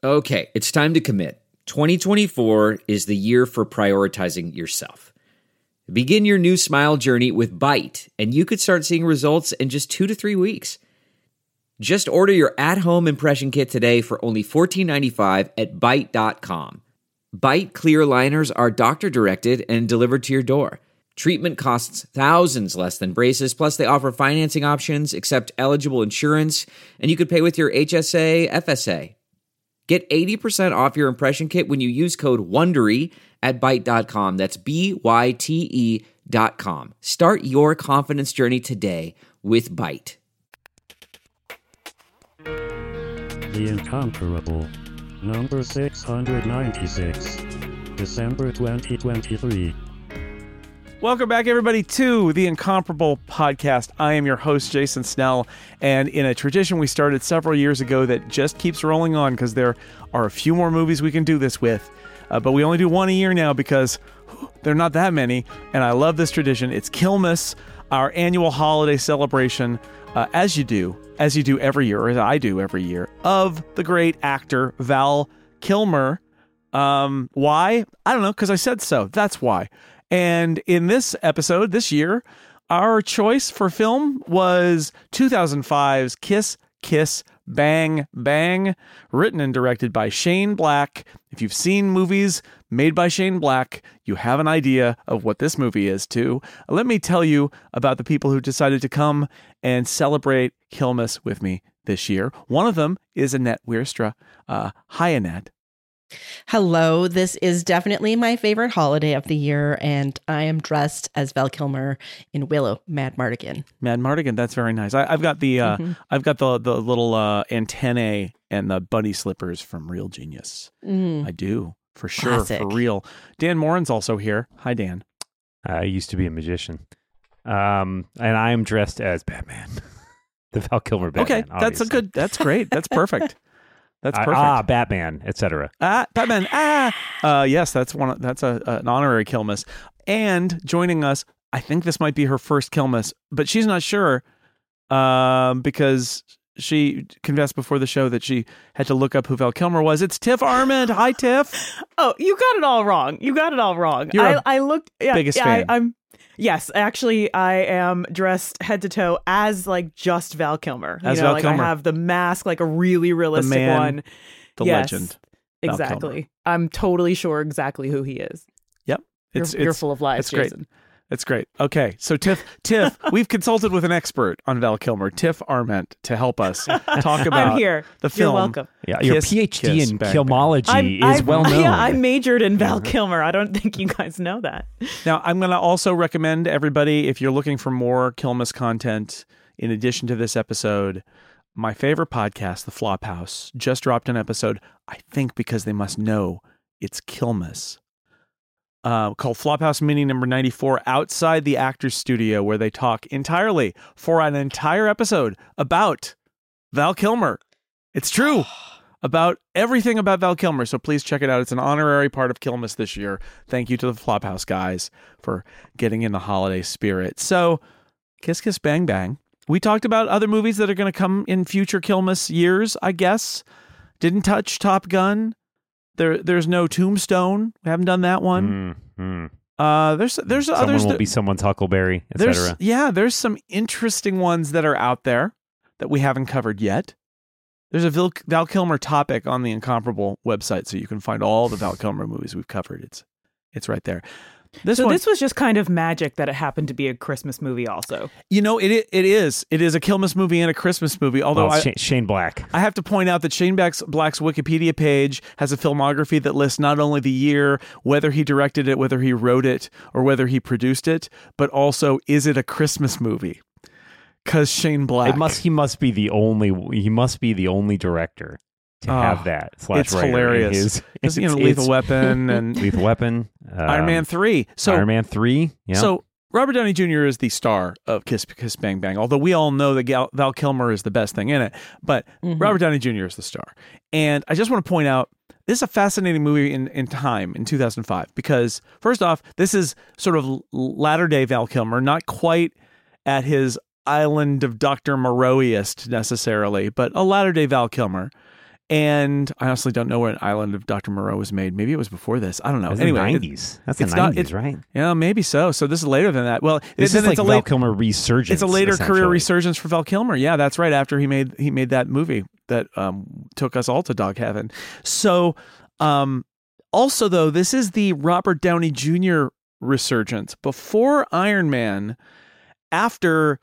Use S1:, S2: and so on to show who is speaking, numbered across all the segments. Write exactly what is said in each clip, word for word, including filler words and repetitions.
S1: Okay, it's time to commit. twenty twenty-four is the year for prioritizing yourself. Begin your new smile journey with Byte, and you could start seeing results in just two to three weeks. Just order your at-home impression kit today for only fourteen ninety-five at byte dot com. Byte clear aligners are doctor-directed and delivered to your door. Treatment costs thousands less than braces, plus they offer financing options, accept eligible insurance, and you could pay with your H S A, F S A. Get eighty percent off your impression kit when you use code WONDERY at byte dot com. That's B Y T E dot com. Start your confidence journey today with Byte.
S2: The Incomparable. Number six hundred ninety-six. December twenty twenty-three.
S3: Welcome back, everybody, to the Incomparable podcast. I am your host, Jason Snell, and in a tradition we started several years ago that just keeps rolling on because there are a few more movies we can do this with, uh, but we only do one a year now because whew, there are not that many, and I love this tradition. It's Killmas, our annual holiday celebration, uh, as you do, as you do every year, or as I do every year, of the great actor Val Kilmer. Um, why? I don't know, because I said so. That's why. And in this episode, this year, our choice for film was two thousand five's Kiss, Kiss, Bang, Bang, written and directed by Shane Black. If you've seen movies made by Shane Black, you have an idea of what this movie is, too. Let me tell you about the people who decided to come and celebrate Killmas with me this year. One of them is Annette Wierstra. Uh, hi, Annette.
S4: Hello, this is definitely my favorite holiday of the year, and I am dressed as Val Kilmer in Willow, Madmartigan.
S3: Madmartigan, that's very nice. I, I've got the uh, mm-hmm. I've got the the little uh, antennae and the bunny slippers from Real Genius. Mm. I do for sure,
S4: Classic.
S3: For real. Dan Morin's also here. Hi, Dan.
S5: I used to be a magician, um, and I am dressed as Batman, the Val Kilmer Batman.
S3: Okay, that's
S5: obviously.
S3: a good. That's great. That's perfect. That's perfect.
S5: Ah, Batman, et cetera.
S3: Ah, Batman. Ah, uh, yes, that's one. That's a, an honorary Killmas. And joining us, I think this might be her first Killmas, but she's not sure um, because she confessed before the show that she had to look up who Val Kilmer was. It's Tiff Arment. Hi, Tiff.
S6: Oh, you got it all wrong. You got it all wrong.
S3: You're
S6: I,
S3: a
S6: I looked. Yeah,
S3: biggest
S6: yeah,
S3: fan.
S6: I, I'm. Yes, actually, I am dressed head to toe as like just Val Kilmer. You
S3: As
S6: know,
S3: Val
S6: like
S3: Kilmer.
S6: I have the mask, like a really realistic
S3: The man,
S6: one.
S3: The
S6: yes,
S3: legend. Val
S6: Exactly.
S3: Kilmer.
S6: I'm totally sure exactly who he is.
S3: Yep.
S6: You're, you're full of lies,
S3: It's great.
S6: Jason.
S3: It's great. Okay, so Tiff, Tiff, we've consulted with an expert on Val Kilmer, Tiff Arment, to help us talk about
S6: I'm here.
S3: the film.
S6: You're welcome.
S5: Yeah, your
S3: Kiss,
S5: PhD
S3: Kiss,
S5: in
S3: Bang,
S5: Kilmology
S6: I'm-
S5: is
S6: I've-
S5: well known.
S6: Yeah, I majored in Val Kilmer. I don't think you guys know that.
S3: Now, I'm going to also recommend everybody, if you're looking for more Killmas content in addition to this episode, my favorite podcast, The Flophouse, just dropped an episode, I think because they must know it's Killmas, uh, called Flophouse Mini number ninety-four, outside the actor's studio, where they talk entirely for an entire episode about Val Kilmer. It's true. About everything about Val Kilmer. So please check it out. It's an honorary part of Killmas this year. Thank you to the Flophouse guys for getting in the holiday spirit. So, Kiss Kiss Bang Bang. We talked about other movies that are going to come in future Killmas years, I guess. Didn't touch Top Gun. There, There's no Tombstone. We haven't done that one.
S5: Mm-hmm.
S3: Uh, there's there's
S5: Someone
S3: others
S5: will
S3: that,
S5: be someone's Huckleberry, et
S3: there's
S5: cetera.
S3: yeah, there's some interesting ones that are out there that we haven't covered yet. There's a Val, Val Kilmer topic on the Incomparable website, so you can find all the Val Kilmer movies we've covered. It's it's right there. This
S6: so
S3: one,
S6: this was just kind of magic that it happened to be a Christmas movie also.
S3: you know, it it is it is a Killmas movie and a Christmas movie. Although
S5: Well,
S3: I,
S5: Shane, Shane Black.
S3: I have to point out that Shane Black's, Black's Wikipedia page has a filmography that lists not only the year, whether he directed it, whether he wrote it, or whether he produced it, but also is it a Christmas movie? Because Shane Black,
S5: It must. He must be the only. He must be the only director to
S3: Oh,
S5: have that. Slash
S3: it's
S5: writer in
S3: hilarious.
S5: his-
S3: Because, you know,
S5: it's-
S3: Lethal
S5: it's
S3: Weapon and
S5: Lethal Weapon, um,
S3: Iron Man three. So
S5: Iron Man three. Yeah.
S3: So Robert Downey Junior is the star of Kiss Kiss Bang Bang, although we all know that Gal- Val Kilmer is the best thing in it. But
S4: Mhm.
S3: Robert Downey Junior is the star. And I just want to point out, this is a fascinating movie in, in time, in two thousand five, because first off, this is sort of latter-day Val Kilmer, not quite at his island of Doctor Moreau-iest necessarily, but a latter-day Val Kilmer. And I honestly don't know when Island of Doctor Moreau was made. Maybe it was before this. I don't know.
S5: It was
S3: anyway,
S5: the
S3: it-
S5: nineties. That's the
S3: it's not-
S5: nineties,
S3: it's-
S5: right?
S3: yeah, maybe so. So this is later than that. Well,
S5: This
S3: it-
S5: is like
S3: it's a
S5: Val
S3: late,
S5: Kilmer resurgence.
S3: it's a later career
S5: essentially.
S3: resurgence for Val Kilmer. Yeah, that's right. After he made he made that movie that um, took us all to dog heaven. So, um, also though, this is the Robert Downey Junior resurgence. Before Iron Man, after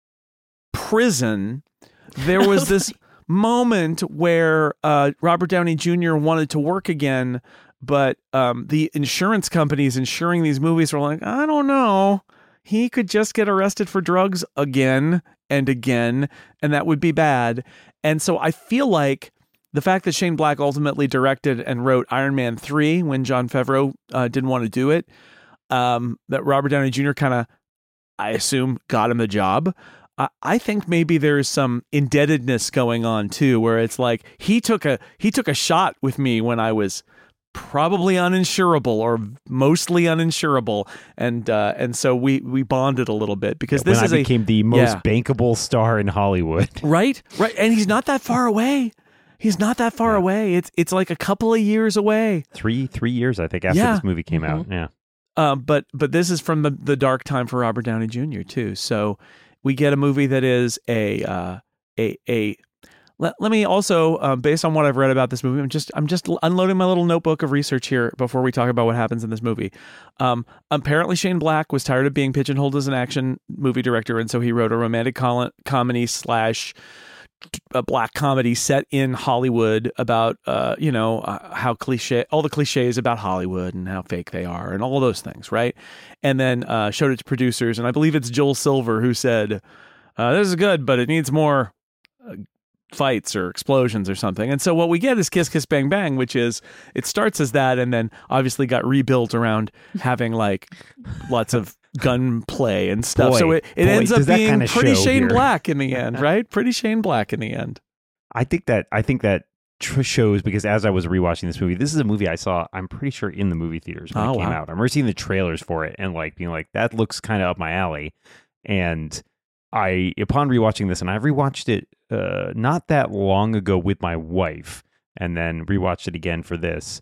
S3: Prison, there was this moment where uh, Robert Downey Junior wanted to work again, but um, the insurance companies insuring these movies were like, I don't know. He could just get arrested for drugs again and again, and that would be bad. And so I feel like the fact that Shane Black ultimately directed and wrote Iron Man three when Jon Favreau uh, didn't want to do it, um, that Robert Downey Junior kind of, I assume, got him the job. I, I think maybe there's some indebtedness going on too, where it's like he took a he took a shot with me when I was probably uninsurable or mostly uninsurable, and uh, and so we we bonded a little bit because
S5: When
S3: this
S5: I
S3: is a
S5: became the most
S3: yeah.
S5: bankable star in Hollywood.
S3: right right, and he's not that far away. He's not that far
S5: Yeah.
S3: away. It's it's like a couple of years away.
S5: Three three years, I think, after
S3: Yeah.
S5: this movie came out. Yeah.
S3: Uh, but but this is from the, the dark time for Robert Downey Junior too. So we get a movie that is a uh, a a. Let, let me also, uh, based on what I've read about this movie, I'm just I'm just unloading my little notebook of research here before we talk about what happens in this movie. Um, apparently, Shane Black was tired of being pigeonholed as an action movie director, and so he wrote a romantic col- comedy slash a black comedy set in Hollywood about, uh, you know, uh, how cliche, all the cliches about Hollywood and how fake they are and all those things, right? And then uh, showed it to producers. And I believe it's Joel Silver who said, uh, this is good, but it needs more uh, fights or explosions or something. And so what we get is Kiss Kiss Bang Bang, which is, it starts as that and then obviously got rebuilt around having like lots of gunplay and stuff.
S5: Boy,
S3: so it, it
S5: boy,
S3: ends
S5: does
S3: up
S5: that
S3: being
S5: kinda
S3: pretty
S5: show
S3: Shane
S5: here.
S3: Black in the end, right? Pretty Shane Black in the end.
S5: I think that I think that tr- shows because as I was rewatching this movie, this is a movie I saw, I'm pretty sure, in the movie theaters when
S3: Oh,
S5: it came
S3: wow.
S5: out. I remember seeing the trailers for it and like being like, that looks kind of up my alley. And I, upon rewatching this, and I rewatched it uh, not that long ago with my wife, and then rewatched it again for this,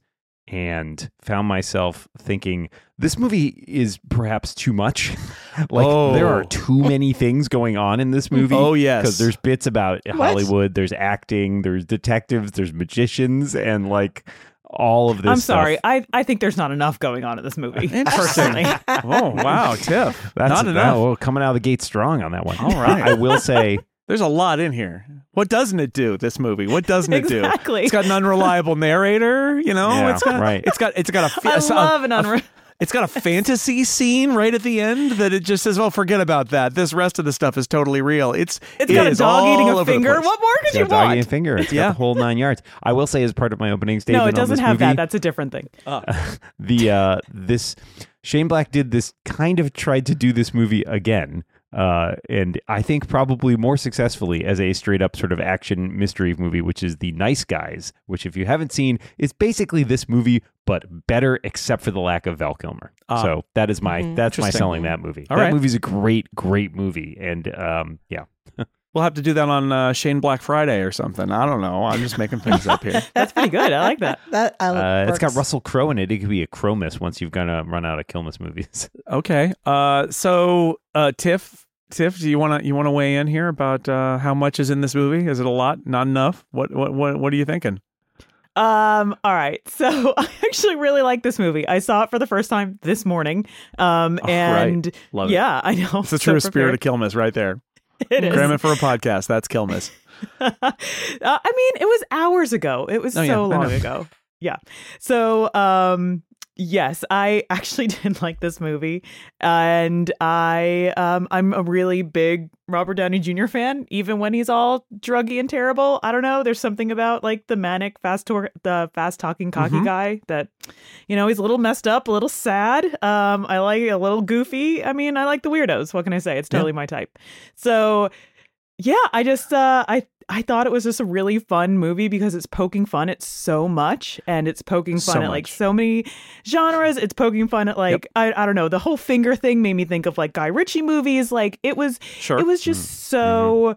S5: and found myself thinking, this movie is perhaps too much. Like,
S3: Oh.
S5: there are too many things going on in this movie.
S3: Oh, yes.
S5: Because there's bits about
S4: What?
S5: Hollywood, there's acting, there's detectives, there's magicians, and like all of this
S6: I'm
S5: stuff.
S6: sorry. I, I think there's not enough going on in this movie. Personally.
S3: Oh, wow, Tiff.
S5: That's
S3: Not
S5: that-
S3: enough.
S5: well, coming out of the gate strong on that one.
S3: All right.
S5: I will say,
S3: There's a lot in here. What doesn't it do, this movie? What doesn't it do?
S6: Exactly.
S3: It's got an unreliable narrator, you know?
S5: Yeah,
S3: it's got
S5: right.
S3: it's got it's got a fa-
S6: I
S3: a-
S6: love an
S3: a-
S6: unre-
S3: It's got a fantasy scene right at the end that it just says, "Well, forget about that. This rest of the stuff is totally real." It's
S6: It's
S3: it
S6: got a
S3: is
S6: dog eating
S3: all
S6: a
S3: over the
S6: finger.
S3: place.
S6: What more could
S5: it's
S6: you
S5: got a dog
S6: want?
S5: and finger. It's
S3: Yeah.
S5: got the whole nine yards. I will say, as part of my opening statement,
S6: No, it
S5: on
S6: doesn't
S5: this
S6: have
S5: movie,
S6: that. That's a different thing.
S5: the uh, this Shane Black did this kind of tried to do this movie again. Uh, and I think probably more successfully as a straight up sort of action mystery movie, which is The Nice Guys, which if you haven't seen, is basically this movie, but better except for the lack of Val Kilmer.
S3: Ah.
S5: So that is my,
S4: Mhm.
S5: that's my
S3: Interesting.
S5: selling that movie.
S3: All
S5: that
S3: right.
S5: movie's a great, great movie. And um, yeah.
S3: We'll have to do that on uh, Shane Black Friday or something. I don't know. I'm just making things up here.
S6: That's pretty good. I like that.
S4: That uh,
S5: Uh, it's got
S4: works.
S5: Russell Crowe in it. It could be a Crow-miss once you've got to run out of Kilmus movies.
S3: Okay. Uh, so uh, Tiff, Tiff, do you want to you want to weigh in here about uh, how much is in this movie? Is it a lot? Not enough? What what what what are you thinking?
S6: Um, all right. So I actually really like this movie. I saw it for the first time this morning. Um,
S3: Oh,
S6: and
S3: right. Love it.
S6: yeah, I know.
S3: It's the
S6: So
S3: true spirit of
S6: prepared.
S3: Kilmus right there.
S6: It is.
S3: Cram it for a podcast. That's Kilmus.
S6: uh, I mean, it was hours ago. It was
S3: Oh,
S6: so
S3: yeah, I
S6: long
S3: know.
S6: ago. Yeah. So, um, yes, I actually did like this movie, and I, um, I'm a really big Robert Downey Junior fan, even when he's all druggy and terrible. I don't know. There's something about like the manic, fast, tor- the fast talking, cocky
S3: Mhm.
S6: guy that, you know, he's a little messed up, a little sad. Um, I like a little goofy. I mean, I like the weirdos. What can I say? It's totally my type. So, yeah, I just, uh, I. I thought it was just a really fun movie because it's poking fun at so much, and it's poking fun
S3: So
S6: at like
S3: much.
S6: so many genres. It's poking fun at like I, I don't know, the whole finger thing made me think of like Guy Ritchie movies. Like it was
S3: Sure.
S6: it was just so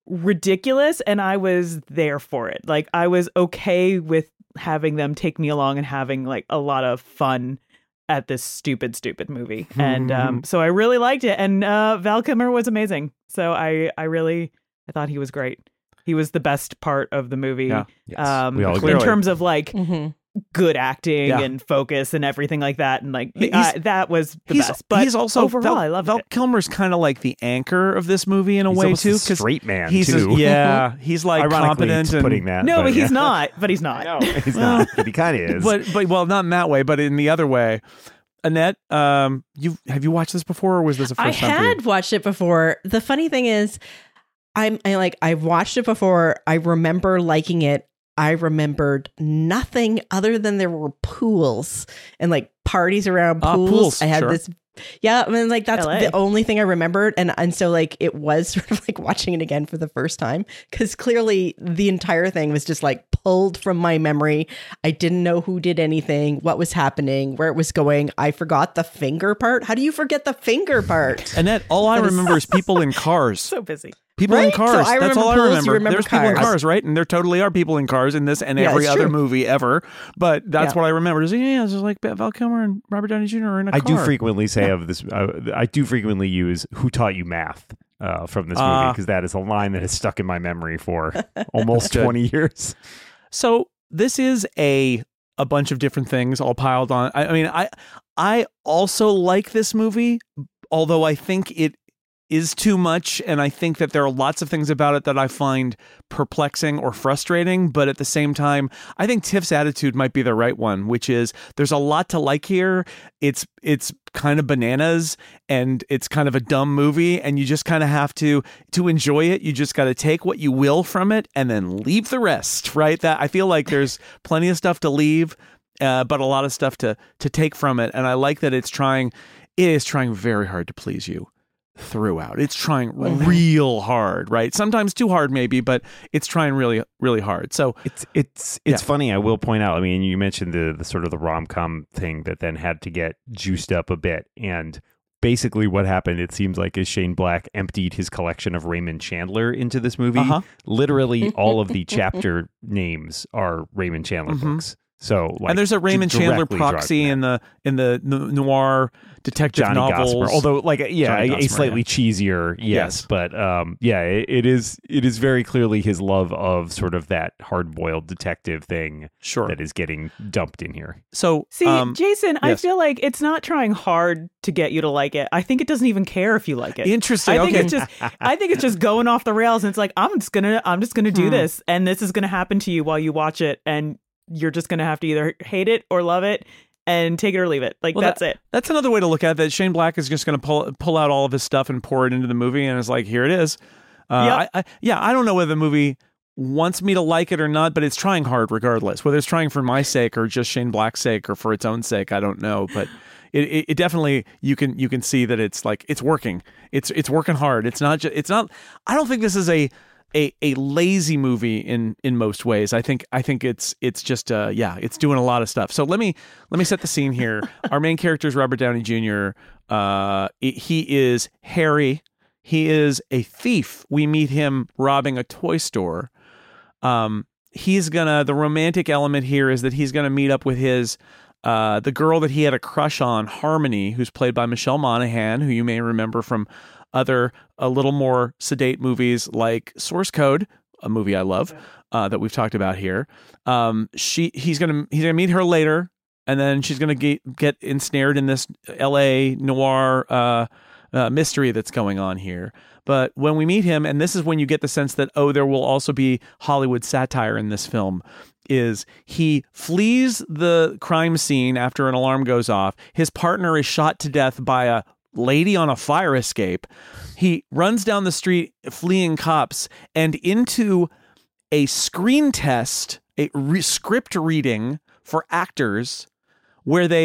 S6: ridiculous, and I was there for it. Like, I was okay with having them take me along and having like a lot of fun at this stupid, stupid movie. And um, so I really liked it. And uh, Val Kilmer was amazing. So I, I really, I thought he was great. He was the best part of the movie.
S3: Yeah.
S5: Yes.
S6: Um,
S5: We all
S6: in
S5: agree.
S6: terms of like
S4: Mm-hmm.
S6: good acting
S3: Yeah.
S6: and focus and everything like that. And like,
S3: He's-
S6: uh, that was the
S3: he's,
S6: best. But
S3: he's also
S6: overall,
S3: Val,
S6: I love
S3: Val
S6: it.
S3: Kilmer's kind of like the anchor of this movie in a
S5: He's
S3: way
S5: almost
S3: too,
S5: a straight man,
S3: he's a-
S5: too.
S3: yeah, he's like
S5: Ironically,
S3: competent
S5: it's
S3: and
S5: putting that.
S6: No, but,
S5: yeah.
S6: he's not. But he's not.
S5: No, he's not. But he kind of is.
S3: but but well, not in that way, but in the other way. Annette, um, you have you watched this before, or was this a first
S4: I
S3: time for you?
S4: had watched it before. The funny thing is, I'm I like I've watched it before. I remember liking it. I remembered nothing other than there were pools and like parties around
S3: Ah,
S4: pools.
S3: pools,
S4: I had
S3: sure.
S4: this. Yeah, I mean, like that's
S6: L A.
S4: the only thing I remembered, and and so like it was sort of like watching it again for the first time because clearly the entire thing was just like pulled from my memory. I didn't know who did anything, what was happening, where it was going. I forgot the finger part. How do you forget the finger part?
S3: Annette, all I
S4: That is-
S3: remember is people in cars.
S6: So busy.
S3: People in
S4: Right? So
S3: cars.
S4: I
S3: That's
S4: remember
S3: all I
S4: pools, you
S3: remember.
S4: remember
S3: There's people in
S4: cars.
S3: cars, right? And there totally are people in cars in this and
S4: Yeah,
S3: every
S4: it's
S3: other
S4: true.
S3: movie ever. But that's
S4: Yeah.
S3: what I remember. Is yeah, it's just like Val Kilmer and Robert Downey Junior are in a
S5: I
S3: car.
S5: do frequently say of this. Uh, I do frequently use "Who taught you math" uh, from this movie
S3: Ah.
S5: because that is a line that has stuck in my memory for almost
S3: Good.
S5: twenty years.
S3: So this is a a bunch of different things all piled on. I, I mean, I I also like this movie, although I think it is too much, and I think that there are lots of things about it that I find perplexing or frustrating. But at the same time, I think Tiff's attitude might be the right one, which is there's a lot to like here. It's it's kind of bananas, and it's kind of a dumb movie, and you just kind of have to to enjoy it. You just got to take what you will from it, and then leave the rest. Right? That I feel like there's plenty of stuff to leave, uh, but a lot of stuff to to take from it. And I like that it's trying. It is trying very hard to please you throughout. It's trying real hard, right? Sometimes too hard, maybe, but it's trying really, really hard. So
S5: It's it's it's
S3: Yeah.
S5: funny. I will point out. I mean, you mentioned the the sort of the rom com thing that then had to get juiced up a bit, and basically what happened, it seems like, is Shane Black emptied his collection of Raymond Chandler into this movie.
S3: Uh-huh.
S5: Literally, all of the chapter names are Raymond Chandler
S3: Mhm.
S5: books. So, like,
S3: and there's a Raymond
S5: d-
S3: Chandler
S5: directly drawing
S3: proxy
S5: from
S3: in the in the n- noir detective
S5: Johnny
S3: novels.
S5: Gosper. Although, like, yeah,
S3: Johnny
S5: a, a
S3: Gosper,
S5: slightly cheesier, yes,
S3: Yes.
S5: but um, yeah, it, it is. It is very clearly his love of sort of that hard-boiled detective thing
S3: sure.
S5: that is getting dumped in here.
S3: So
S6: See,
S3: um,
S6: Jason, I
S3: yes.
S6: feel like it's not trying hard to get you to like it. I think it doesn't even care if you like it.
S3: interesting.
S6: I think
S3: okay.
S6: it's just I think it's just going off the rails, and it's like I'm just gonna I'm just gonna do
S3: Hmm.
S6: this, and this is gonna happen to you while you watch it, and you're just gonna have to either hate it or love it and take it or leave it. Like
S3: Well,
S6: that's it.
S3: That's another way to look at it. That Shane Black is just going to pull pull out all of his stuff and pour it into the movie, and it's like, here it is. Uh,
S6: Yep.
S3: I, I, yeah, I don't know whether the movie wants me to like it or not, but it's trying hard regardless. Whether it's trying for my sake or just Shane Black's sake or for its own sake, I don't know. But it, it, it definitely you can you can see that it's like it's working. It's it's working hard. It's not just it's not. I don't think this is a. A, a lazy movie in in most ways. I think I think it's it's just uh yeah it's doing a lot of stuff. So let me let me set the scene here. Our main character is Robert Downey Junior Uh, he is Harry. He is a thief. We meet him robbing a toy store. Um, he's gonna the romantic element here is that he's gonna meet up with his uh the girl that he had a crush on, Harmony, who's played by Michelle Monaghan, who you may remember from other a little more sedate movies like Source Code, a movie I love, uh, that we've talked about here. Um, she he's gonna he's gonna meet her later, and then she's gonna get get ensnared in this L A noir uh, uh, mystery that's going on here. But when we meet him, and this is when you get the sense that oh, there will also be Hollywood satire in this film. Is he flees the crime scene after an alarm goes off. His partner is shot to death by a lady on a fire escape. He runs down the street fleeing cops and into a screen test, a re- script reading for actors where they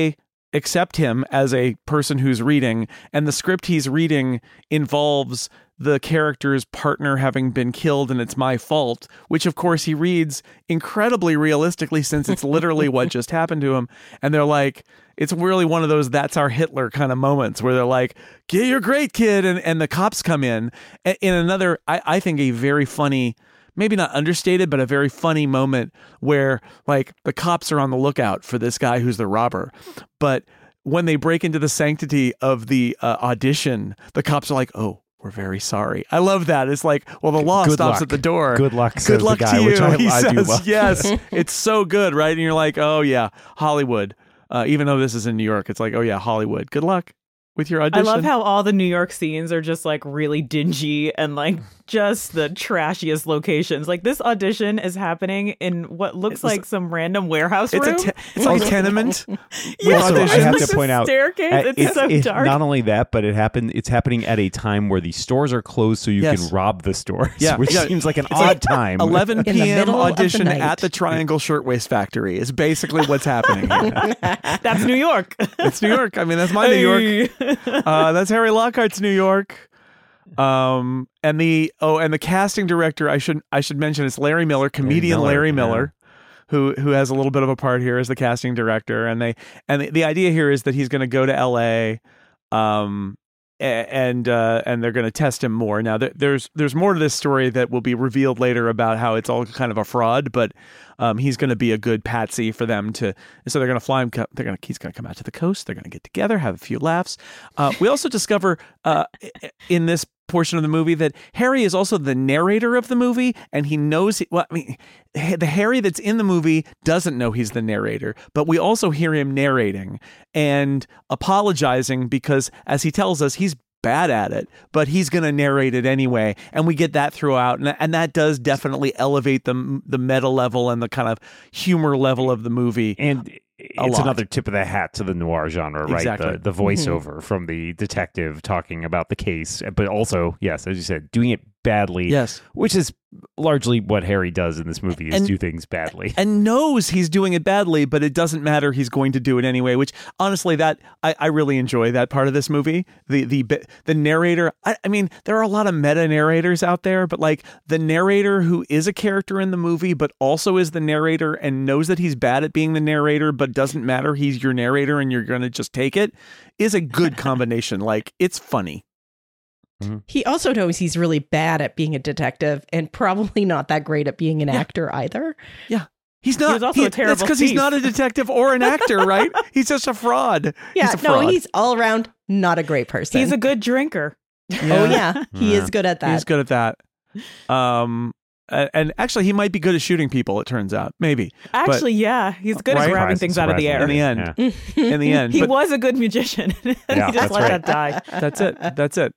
S3: accept him as a person who's reading, and the script he's reading involves the character's partner having been killed and it's my fault, which of course he reads incredibly realistically since it's literally what just happened to him. And they're like, it's really one of those that's our Hitler kind of moments where they're like, "Yeah, you're great, kid," and and the cops come in. In another, I, I think a very funny, maybe not understated, but a very funny moment where like the cops are on the lookout for this guy who's the robber, but when they break into the sanctity of the uh, audition, the cops are like, "Oh, we're very sorry." I love that. It's like, well, the law
S5: Good
S3: stops
S5: luck.
S3: at the door.
S5: Good luck,
S3: Good
S5: says the
S3: luck
S5: guy,
S3: to you.
S5: which I-
S3: he
S5: I do
S3: says,
S5: love.
S3: yes. It's so good, right? And you're like, oh yeah, Hollywood. Uh, even though this is in New York, it's like, oh yeah, Hollywood. Good luck with your
S6: I
S3: audition.
S6: love how all the New York scenes are just like really dingy and like just the trashiest locations. Like this audition is happening in what looks
S3: It's-
S6: like some random warehouse
S3: it's
S6: room.
S3: a te- it's like a tenement.
S6: Yeah,
S5: Also, I
S6: it's
S5: have
S6: like
S5: to
S6: a
S5: point out,
S6: staircase.
S5: Uh,
S6: It's, so
S5: it-
S6: dark.
S5: Not only that, but it happened. It's happening at a time where the stores are closed, so you
S3: Yes.
S5: can rob the stores.
S3: Yeah,
S5: which
S3: yeah.
S5: seems like an
S3: It's
S5: odd
S3: like
S5: time.
S3: eleven
S4: In the
S3: p.m.
S4: middle of the
S3: audition
S4: night.
S3: at the Triangle Shirtwaist Factory is basically what's happening here.
S6: That's New York.
S3: It's New York. I mean, that's my New York. Uh, that's Harry Lockhart's New York. Um, and the oh, and the casting director, I should I should mention, it's Larry Miller, comedian
S5: Miller,
S3: Larry
S5: yeah.
S3: Miller, who who has a little bit of a part here as the casting director. And they and the, the idea here is that he's going to go to L A, um, a- and uh, and they're going to test him more. Now there, there's there's more to this story that will be revealed later about how it's all kind of a fraud, but um, he's going to be a good patsy for them to. So they're going to fly him. co- They're going to he's going to come out to the coast. They're going to get together, have a few laughs. Uh, we also discover uh, in this portion of the movie that Harry is also the narrator of the movie, and he knows. He, well, I mean, the Harry that's in the movie doesn't know he's the narrator, but we also hear him narrating and apologizing because, as he tells us, he's bad at it, but he's going to narrate it anyway, and we get that throughout, and, and that does definitely elevate the the meta level and the kind of humor level of the movie.
S5: and
S3: A
S5: it's
S3: lot.
S5: another tip of the hat to the noir genre, right?
S3: Exactly.
S5: The, the voiceover from the detective talking about the case, but also, yes, as you said, doing it badly.
S3: Yes.
S5: which is largely what Harry does in this movie: is
S3: And-
S5: do things badly.
S3: And knows he's doing it badly, but it doesn't matter. He's going to do it anyway. Which, honestly, that I, I really enjoy that part of this movie. The the the narrator. I, I mean, there are a lot of meta narrators out there, but like the narrator who is a character in the movie, but also is the narrator and knows that he's bad at being the narrator, but doesn't matter. He's your narrator, and you're going to just take it. Is a good combination. Like, it's funny.
S4: He also knows he's really bad at being a detective and probably not that great at being an actor either.
S3: Yeah. He's not.
S6: was also a terrible
S3: That's because he's
S6: thief.
S3: not a detective or an actor, right? He's just a fraud.
S4: Yeah,
S3: he's a
S4: no,
S3: fraud.
S4: he's all around not a great person.
S6: He's a good drinker.
S4: Oh yeah, he
S5: Yeah.
S4: is good at that.
S3: He's good at that. Um, a- and actually, he might be good at shooting people. It turns out, maybe
S6: Actually, yeah, he's good
S3: Right?
S6: at grabbing
S5: Surprise-
S6: things out of the air.
S3: in the end.
S5: Yeah.
S3: In the end,
S6: He
S3: but
S6: was a good magician. and
S5: Yeah,
S6: he just
S5: that's
S6: let
S5: right.
S6: that die.
S3: that's it. That's it.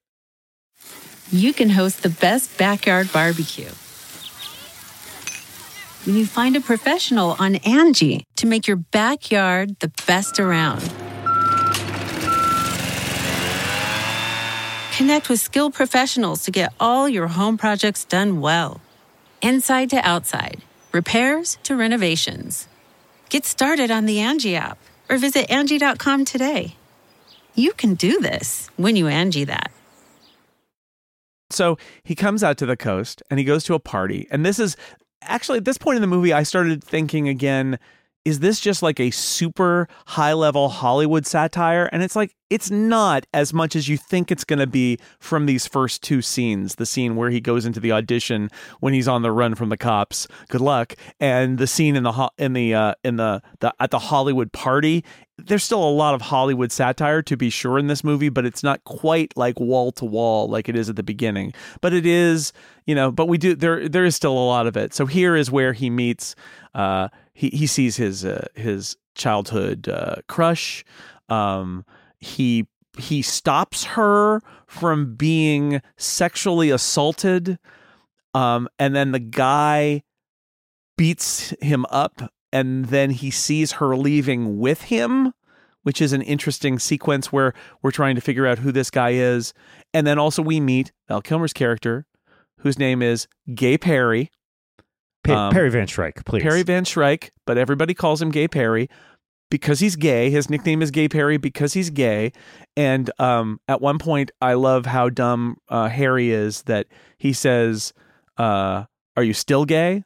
S7: You can host the best backyard barbecue when you find a professional on Angie to make your backyard the best around. Connect with skilled professionals to get all your home projects done well. Inside to outside, repairs to renovations. Get started on the Angie app or visit Angie dot com today. You can do this when you Angie that.
S3: So he comes out to the coast and he goes to a party. And this is actually at this point in the movie, I started thinking again, is this just like a super high level Hollywood satire? And it's like, it's not as much as you think it's going to be from these first two scenes. The scene where he goes into the audition when he's on the run from the cops. Good luck. And the scene in the ho- in the uh, in the, the at the Hollywood party. There's still a lot of Hollywood satire to be sure in this movie, but it's not quite like wall to wall like it is at the beginning. But it is, you know, but we do there there is still a lot of it. So here is where he meets uh he he sees his uh, his childhood uh, crush. Um he he stops her from being sexually assaulted. Um and then the guy beats him up. And then he sees her leaving with him, which is an interesting sequence where we're trying to figure out who this guy is. And then also we meet Val Kilmer's character, whose name is Gay Perry.
S5: Pa-
S3: Um,
S5: Perry Van Shrike, please.
S3: Perry Van Shrike, but everybody calls him Gay Perry. because he's gay. His nickname is Gay Perry because he's gay. And um, at one point, I love how dumb uh, Harry is that he says, uh, "Are you still gay?"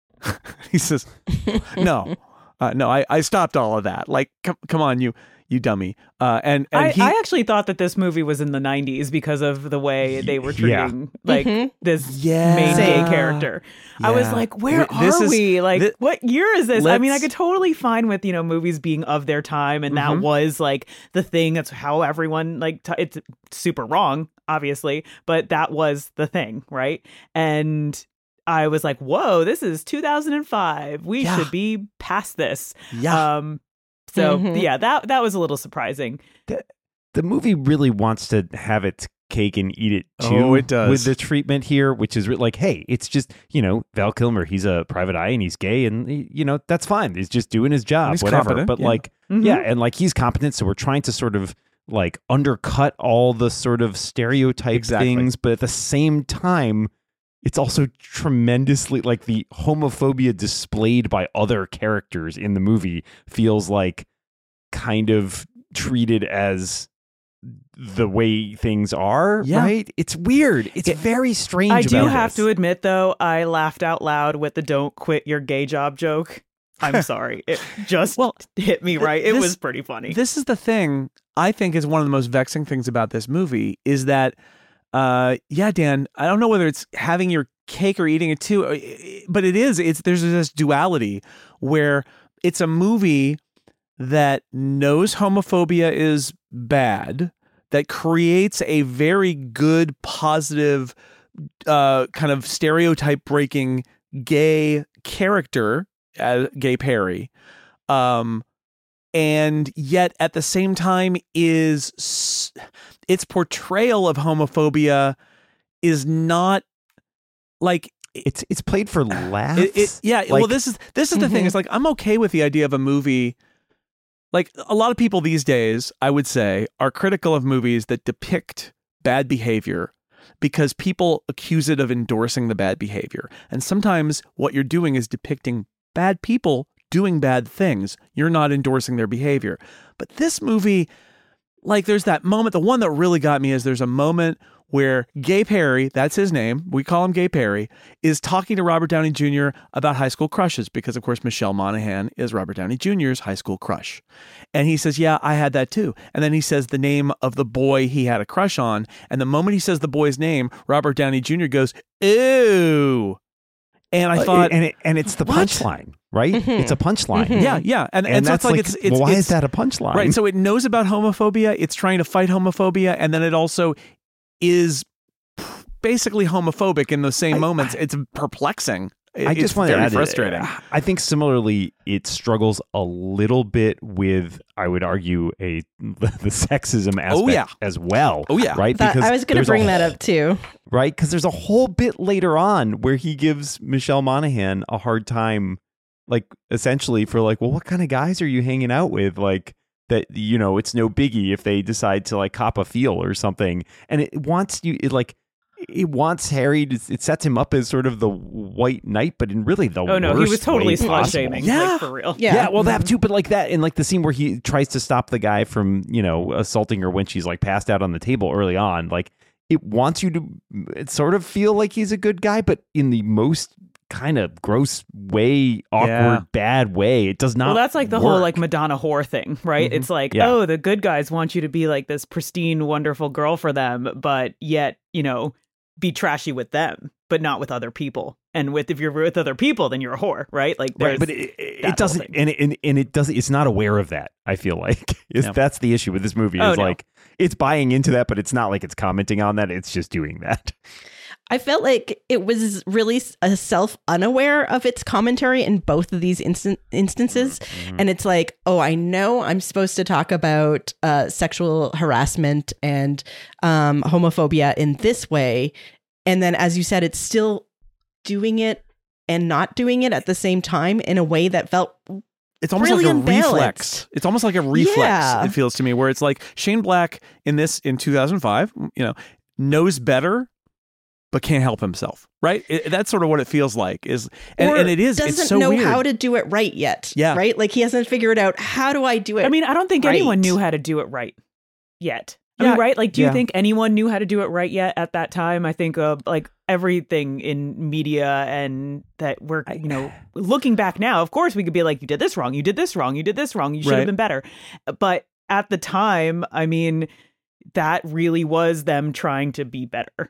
S3: He says, "No, uh, no, I, I stopped all of that. Like, come, come on, you, you dummy." Uh, and and
S6: I,
S3: he,
S6: I actually thought that this movie was in the nineties because of the way they were
S5: Yeah.
S6: treating like
S4: Mhm.
S6: this
S3: Yeah.
S6: main gay
S3: Same.
S6: character. I was
S3: Yeah.
S6: like, where
S3: We- this
S6: are
S3: is-
S6: we? Like,
S3: thi-
S6: what year is this? I mean, I
S3: let's-
S6: could totally find with, you know, movies being of their time, and that
S3: Mhm.
S6: was like the thing. That's how everyone like t- it's super wrong, obviously, but that was the thing, right? And I was like, whoa, this is two thousand five. We
S3: Yeah.
S6: should be past this.
S3: yeah,
S6: Um, so
S4: Mhm.
S6: yeah, that that was a little surprising.
S5: The movie really wants to have its cake and eat it too.
S3: Oh, it does.
S5: With the treatment here, which is re- like, hey, it's just, you know, Val Kilmer, he's a private eye and he's gay, and he- you know, that's fine. He's just doing his job,
S3: He's
S5: whatever.
S3: competent,
S5: But
S3: yeah.
S5: like,
S6: Mhm.
S5: yeah, and like he's competent, so we're trying to sort of like undercut all the sort of stereotype
S3: Exactly.
S5: things, but at the same time, it's also tremendously like the homophobia displayed by other characters in the movie feels like kind of treated as the way things are,
S3: Yeah.
S5: right? It's weird. It's
S3: It-
S5: very strange.
S6: I do
S5: about
S6: have
S5: this.
S6: to admit, though, I laughed out loud with the "don't quit your gay job" joke. I'm sorry. It just
S3: Well,
S6: hit me right. It
S3: this-
S6: was pretty funny.
S3: This is the thing I think is one of the most vexing things about this movie is that, uh, yeah, Dan, I don't know whether it's having your cake or eating it too, uh, but it is. It's there's this duality where it's a movie that knows homophobia is bad, that creates a very good, positive, uh, kind of stereotype breaking gay character, uh, Gay Perry. Um, and yet at the same time is s- its portrayal of homophobia is not like
S5: It's it's played for laughs.
S3: it, it- yeah. well,
S5: Like-
S3: this is this is the thing.
S4: Mhm.
S3: It's like I'm okay with the idea of a movie. Like a lot of people these days, I would say, are critical of movies that depict bad behavior because people accuse it of endorsing the bad behavior. And sometimes what you're doing is depicting bad people doing bad things. You're not endorsing their behavior. But this movie, like there's that moment, the one that really got me is there's a moment where Gay Perry, that's his name, we call him Gay Perry, is talking to Robert Downey Junior about high school crushes because, of course, Michelle Monaghan is Robert Downey Junior's high school crush. And he says, yeah, I had that too. And then he says the name of the boy he had a crush on. And the moment he says the boy's name, Robert Downey Junior goes, ew. And I
S5: Uh,
S3: thought,
S5: and it, and it's the
S3: what?
S5: punchline, right?
S4: Mhm.
S5: It's a punchline.
S4: Mhm.
S3: yeah, yeah. And, and,
S5: And
S3: so
S5: that's
S3: it's like,
S5: like,
S3: it's, it's,
S5: well, why
S3: it's-
S5: is that a punchline?
S3: Right. So it knows about homophobia. It's trying to fight homophobia. And then it also is basically homophobic in those same
S5: I-
S3: moments. It's perplexing. It-
S5: I
S3: it's
S5: just want to
S3: very
S5: add,
S3: frustrating.
S5: uh, I think similarly, it struggles a little bit with, I would argue, a the, the sexism aspect
S3: yeah.
S5: as well.
S3: Oh, yeah.
S5: right.
S4: That, I was going to
S5: there's a
S4: bring that
S5: whole-
S4: up too.
S5: right? Because there's a whole bit later on where he gives Michelle Monaghan a hard time, like essentially for like, well, what kind of guys are you hanging out with? Like that, you know, it's no biggie if they decide to like cop a feel or something, and it wants you, it like. It wants Harry to, it sets him up as sort of the white knight, but in really the
S6: oh no, he
S5: worst
S6: was totally
S5: way
S6: slut
S5: possible.
S6: shaming.
S3: Yeah.
S6: Like, for real.
S4: Yeah.
S5: Yeah, well, that too, but like that, and like the scene where he tries to stop the guy from, you know, assaulting her when she's like passed out on the table early on, like it wants you to it sort of feel like he's a good guy, but in the most kind of gross way, awkward,
S3: Yeah.
S5: bad way. It does not.
S6: Well, that's like the whole
S5: work.
S6: like Madonna whore thing, right?
S3: Mhm.
S6: It's like,
S5: Yeah.
S6: oh, the good guys want you to be like this pristine, wonderful girl for them, but yet, you know, be trashy with them, but not with other people. And with if you're with other people, then you're a whore, right? Like,
S5: Right,
S6: there's
S5: but it, it,
S6: that
S5: it doesn't,
S6: whole thing.
S5: and it, and, and it doesn't. It's not aware of that. I feel like is
S3: Yeah.
S5: that's the issue with this movie.
S6: Oh,
S5: Is
S6: no.
S5: like it's buying into that, but it's not like it's commenting on that. It's just doing that.
S4: I felt like it was really a self unaware of its commentary in both of these instan- instances. And it's like, oh, I know I'm supposed to talk about uh, sexual harassment and um, homophobia in this way. And then, as you said, it's still doing it and not doing it at the same time in a way that felt
S3: It's almost
S4: really
S3: like a
S4: unbalanced.
S3: reflex. It's almost like a reflex,
S4: Yeah.
S3: it feels to me, where it's like Shane Black in this in two thousand five, you know, knows better, but can't help himself, right? It, that's sort of what it feels like. Is and,
S4: or
S3: and it is.
S4: doesn't
S3: it's so
S4: know
S3: weird.
S4: how to do it right yet.
S3: Yeah.
S4: Right. Like he hasn't figured out how do I do it.
S6: I mean, I don't think
S4: right.
S6: anyone knew how to do it right yet. I
S3: Yeah.
S6: mean, right? Like, do you
S3: Yeah.
S6: think anyone knew how to do it right yet at that time? I think uh, like everything in media and that we're, you know, looking back now, of course we could be like, you did this wrong, you did this wrong, you did this wrong, you should
S3: Right.
S6: have been better. But at the time, I mean, that really was them trying to be better.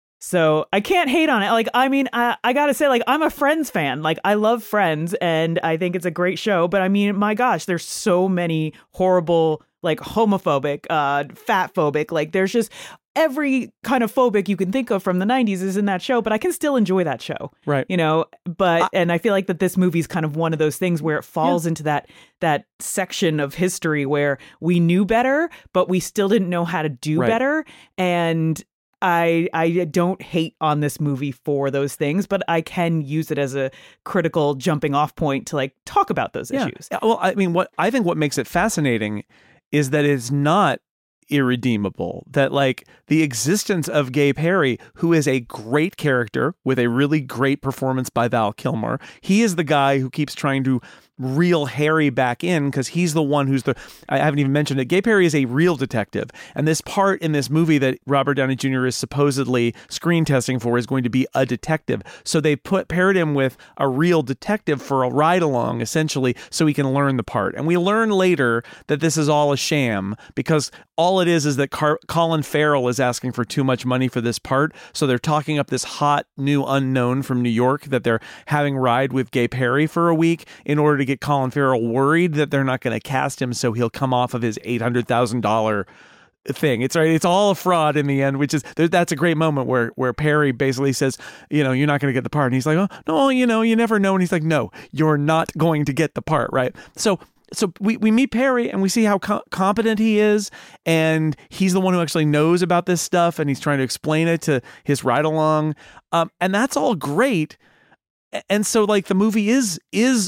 S6: So I can't hate on it. Like, I mean, I, I gotta say, like, I'm a Friends fan. Like, I love Friends and I think it's a great show. But I mean, my gosh, there's so many horrible, like homophobic, uh, fat phobic. Like, there's just every kind of phobic you can think of from the nineties is in that show. But I can still enjoy that show.
S3: Right.
S6: You know, but
S3: I,
S6: and I feel like that this movie is kind of one of those things where it falls yeah. into that that section of history where we knew better, but we still didn't know how to do
S3: right.
S6: better. And I I don't hate on this movie for those things, but I can use it as a critical jumping off point to like talk about those
S3: yeah.
S6: issues.
S3: Yeah, well, I mean, what I think what makes it fascinating is that it's not irredeemable, that like the existence of Gabe Harry, who is a great character with a really great performance by Val Kilmer. He is the guy who keeps trying to reel Harry back in because he's the one who's the, I haven't even mentioned it, Gabe Harry is a real detective. And this part in this movie that Robert Downey Junior is supposedly screen testing for is going to be a detective. So they put paired him with a real detective for a ride along, essentially, so he can learn the part. And we learn later that this is all a sham because all it is is that Car- Colin Farrell is asking for too much money for this part. So they're talking up this hot new unknown from New York that they're having ride with Gabe Harry for a week in order to get Colin Farrell worried that they're not going to cast him, so he'll come off of his eight hundred thousand dollars thing. It's right. It's all a fraud in the end, which is that's a great moment where where Perry basically says, you know, you're not going to get the part, and he's like, oh no, you know, you never know, and he's like, no, you're not going to get the part, right? So. So we, we meet Perry and we see how co- competent he is, and he's the one who actually knows about this stuff, and he's trying to explain it to his ride along, um, and that's all great. And so like the movie is is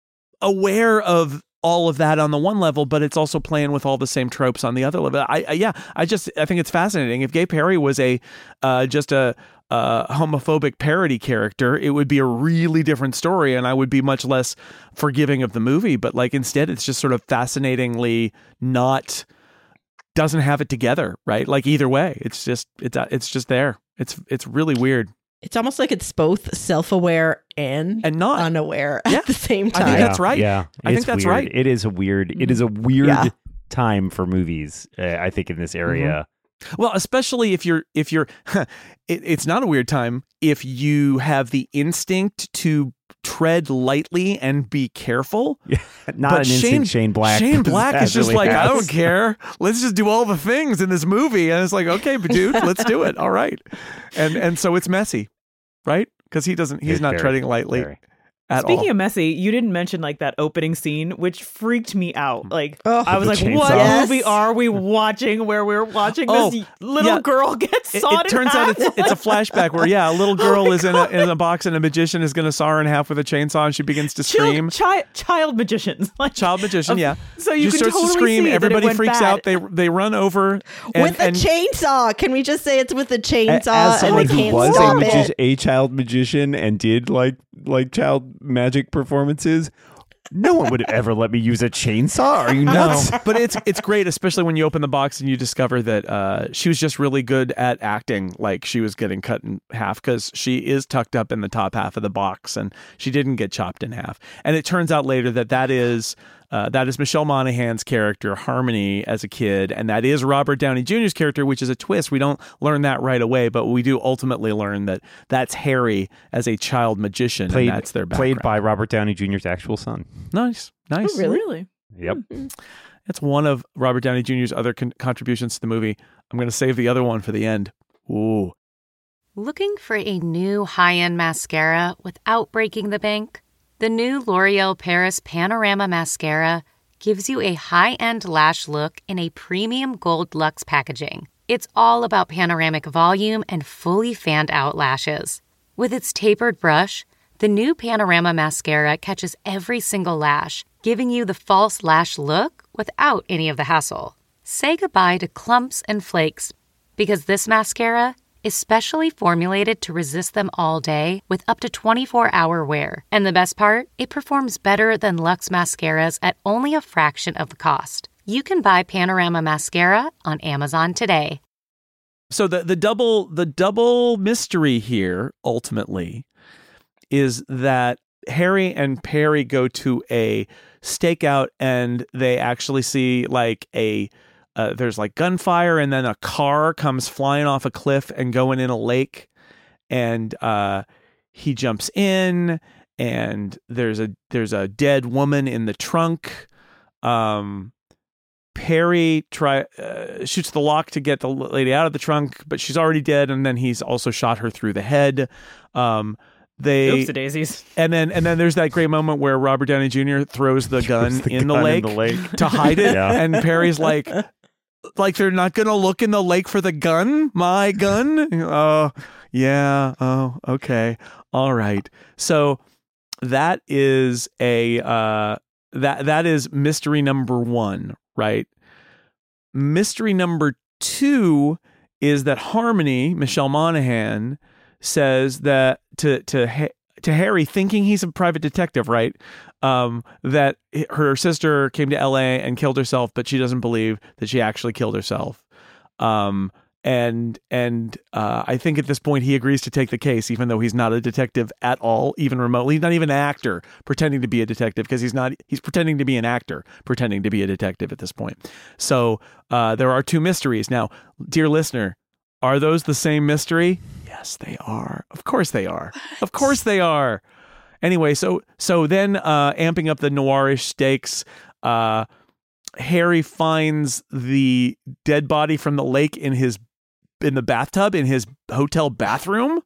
S3: aware of all of that on the one level, but it's also playing with all the same tropes on the other level. I, I yeah, I just I think it's fascinating. If Gabe Perry was a uh, just a uh, homophobic parody character, it would be a really different story, and I would be much less forgiving of the movie. But like instead, it's just sort of fascinatingly not doesn't have it together, right? Like either way, it's just it's it's just there. It's it's really weird.
S4: It's almost like it's both self-aware and,
S3: and not
S4: unaware
S3: yeah.
S4: at the same time.
S3: I think that's right.
S5: Yeah,
S3: I think that's
S5: weird.
S3: right.
S5: It is a weird. It is a weird
S4: yeah.
S5: time for movies. Uh, I think in this area.
S3: Mm-hmm. Well, especially if you're if you're, it, it's not a weird time if you have the instinct to tread lightly and be careful.
S5: Yeah, not
S3: but
S5: an
S3: Shane,
S5: instinct. Shane Black.
S3: Shane Black is just
S5: really
S3: like,
S5: has.
S3: I don't care. Let's just do all the things in this movie, and it's like, okay, but dude, let's do it. All right, and and so it's messy, right? Because he doesn't. He's
S5: It's
S3: not
S5: very,
S3: treading lightly.
S5: very.
S3: At
S6: Speaking
S3: all.
S6: of messy, you didn't mention like that opening scene, which freaked me out. Like
S4: Oh,
S6: I was
S5: the
S6: like,
S5: chainsaw.
S6: "What
S4: Yes.
S6: movie are we watching? Where we're watching
S3: Oh,
S6: this little
S3: yeah.
S6: girl get
S3: It,
S6: sawed
S3: it turns
S6: in
S3: out
S6: half?"
S3: it's, it's a flashback where, yeah, a little
S6: Oh
S3: girl
S6: my
S3: is in a, in a box and a magician is going to saw her in half with a chainsaw and she begins to
S6: Child-
S3: scream.
S6: chi- child magicians, like
S3: Child magician, yeah.
S6: So you
S3: she
S6: can
S3: starts
S6: totally
S3: to scream.
S6: see that it
S3: Everybody
S6: went
S3: freaks
S6: bad.
S3: out. They they run over. And,
S4: with a
S3: and,
S4: chainsaw. Can we just say it's with a chainsaw
S5: As
S4: and
S5: someone
S4: they
S5: who
S4: can't
S5: was a,
S4: stop
S5: magi-
S4: it?
S5: a child magician and did like like child magic performances, no one would ever let me use a chainsaw. Are you nuts?
S3: No, but it's it's great, especially when you open the box and you discover that uh, she was just really good at acting like she was getting cut in half because she is tucked up in the top half of the box and she didn't get chopped in half. And it turns out later that that is uh, that is Michelle Monaghan's character, Harmony, as a kid, and that is Robert Downey Junior's character, which is a twist. We don't learn that right away, but we do ultimately learn that that's Harry as a child magician,
S5: Played,
S3: and that's their background.
S5: played by Robert Downey Junior's actual son.
S3: Nice, nice.
S4: Oh, really?
S6: really?
S5: Yep.
S3: That's one of Robert Downey Junior's other con- contributions to the movie. I'm going to save the other one for the end. Ooh.
S8: Looking for a new high-end mascara without breaking the bank? The new L'Oreal Paris Panorama Mascara gives you a high-end lash look in a premium gold luxe packaging. It's all about panoramic volume and fully fanned-out lashes. With its tapered brush, the new Panorama Mascara catches every single lash, giving you the false lash look without any of the hassle. Say goodbye to clumps and flakes, because this mascara especially formulated to resist them all day with up to twenty-four hour wear. And the best part? It performs better than Luxe mascaras at only a fraction of the cost. You can buy Panorama Mascara on Amazon today.
S3: So the, the double the double mystery here, ultimately, is that Harry and Perry go to a stakeout and they actually see like a uh, there's like gunfire, and then a car comes flying off a cliff and going in a lake, and uh, he jumps in, and there's a there's a dead woman in the trunk. Um, Perry try uh, shoots the lock to get the lady out of the trunk, but she's already dead, and then he's also shot her through the head. Um, They
S6: Oopsie daisies.
S3: And then and then there's that great moment where Robert Downey Junior throws the gun,
S5: the
S3: in,
S5: gun
S3: the lake
S5: in the lake
S3: to hide it.
S5: Yeah.
S3: And Perry's like, like they're not going to look in the lake for the gun? My gun? Oh, yeah. Oh, okay. All right. So that is a uh, that that is mystery number one, right? Mystery number two is that Harmony, Michelle Monaghan, says that to to to Harry, thinking he's a private detective, right? Um, that her sister came to L A and killed herself, but she doesn't believe that she actually killed herself. Um, and and uh, I think at this point he agrees to take the case, even though he's not a detective at all, even remotely. He's not even an actor pretending to be a detective, because he's not. He's pretending to be an actor pretending to be a detective at this point. So uh, there are two mysteries now, dear listener. Are those the same mystery? Yes, they are. Of course they are. What? Of course they are. Anyway, so so then uh, amping up the noirish stakes, uh, Harry finds the dead body from the lake in his in the bathtub in his hotel bathroom,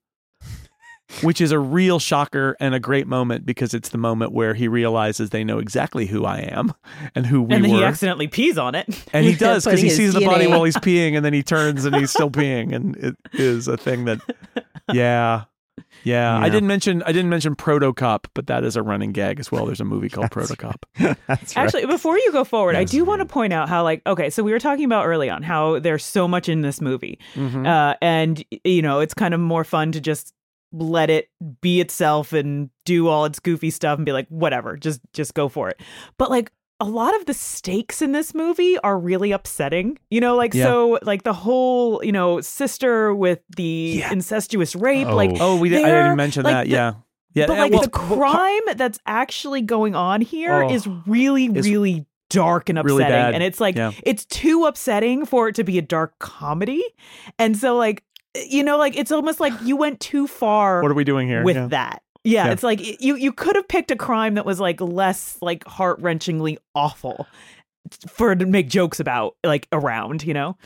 S3: which is a real shocker and a great moment, because it's the moment where he realizes they know exactly who I am and who we
S6: and then
S3: were.
S6: he accidentally pees on it.
S3: And he does, because he
S4: Putting
S3: sees
S4: his
S3: the
S4: D N A.
S3: body while he's peeing, and then he turns and he's still peeing, and it is a thing that, yeah, yeah. I
S5: Yeah.
S3: didn't mention I didn't mention Protocop, but that is a running gag as well. There's a movie called Protocop.
S5: That's right.
S6: Actually, before you go forward, I
S5: Yes,
S6: do want to
S5: ma'am.
S6: point out how, like, okay, so we were talking about early on how there's so much in this movie,
S3: Mhm.
S6: uh, and you know, it's kind of more fun to just let it be itself and do all its goofy stuff and be like, whatever, just just go for it. But like, a lot of the stakes in this movie are really upsetting, you know, like,
S3: Yeah.
S6: so like the whole, you know, sister with the
S3: Yeah.
S6: incestuous rape,
S5: Oh.
S6: like,
S3: Oh, we did. I
S6: They're,
S3: didn't mention
S6: like,
S3: that.
S6: the-
S3: yeah, yeah.
S6: but
S3: and
S6: like
S3: well,
S6: the crime that's actually going on here
S3: Oh.
S6: is really,
S3: It's
S6: really dark and
S3: really
S6: upsetting.
S3: bad.
S6: And it's like,
S3: Yeah.
S6: it's too upsetting for it to be a dark comedy. And so like, you know, like it's almost like you went too far
S3: what are we doing here?
S6: with
S3: Yeah.
S6: that. Yeah,
S3: Yeah.
S6: it's like you you could have picked a crime that was like less like heart-wrenchingly awful for to make jokes about, like, around, you know?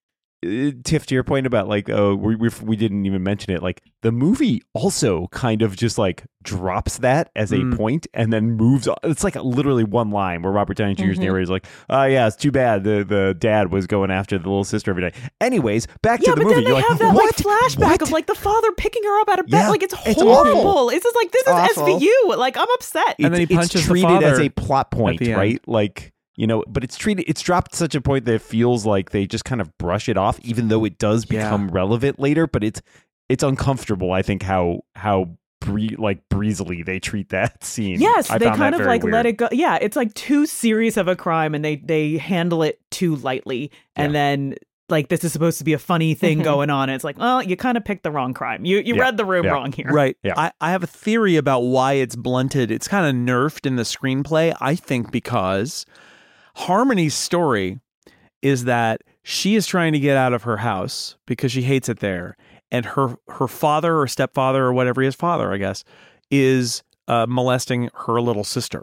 S5: Uh, Tiff, to your point about like, oh, we, we we didn't even mention it. Like the movie also kind of just like drops that as a
S3: Mm.
S5: point and then moves on. It's like literally one line where Robert Downey Junior's
S4: Mhm.
S5: narrator is like, "Oh yeah, it's too bad the the dad was going after the little sister every day." Anyways, back
S6: Yeah,
S5: to the
S6: but
S5: movie.
S6: then they
S5: You're like,
S6: have that
S5: what?
S6: like flashback
S5: What?
S6: of like the father picking her up out of bed.
S5: Yeah,
S6: Like it's
S5: it's
S6: horrible.
S5: awful.
S6: It's just like this is
S4: Awful.
S6: S V U. Like I'm upset.
S3: And then he
S5: It's-
S3: punches
S5: it's
S3: the
S5: treated as
S3: father
S5: a plot point,
S3: the end.
S5: right? Like, you know, but it's treated, it's dropped to such a point that it feels like they just kind of brush it off, even though it does
S3: Yeah.
S5: become relevant later. But it's it's uncomfortable. I think how how bree- like breezily they treat that scene.
S6: Yes,
S5: I
S6: they
S5: found
S6: kind
S5: that
S6: of
S5: very
S6: like let
S5: weird.
S6: it go. Yeah, it's like too serious of a crime, and they they handle it too lightly, and
S5: Yeah.
S6: then like this is supposed to be a funny thing
S4: Mhm.
S6: going on. And it's like, well, you kind of picked the wrong crime. You you
S5: Yeah,
S6: read the room
S5: yeah.
S6: wrong here.
S3: Right.
S5: Yeah.
S3: I, I have a theory about why it's blunted. It's kind of nerfed in the screenplay, I think, because Harmony's story is that she is trying to get out of her house because she hates it there. And her her father or stepfather or whatever he is, father, I guess, is uh, molesting her little sister.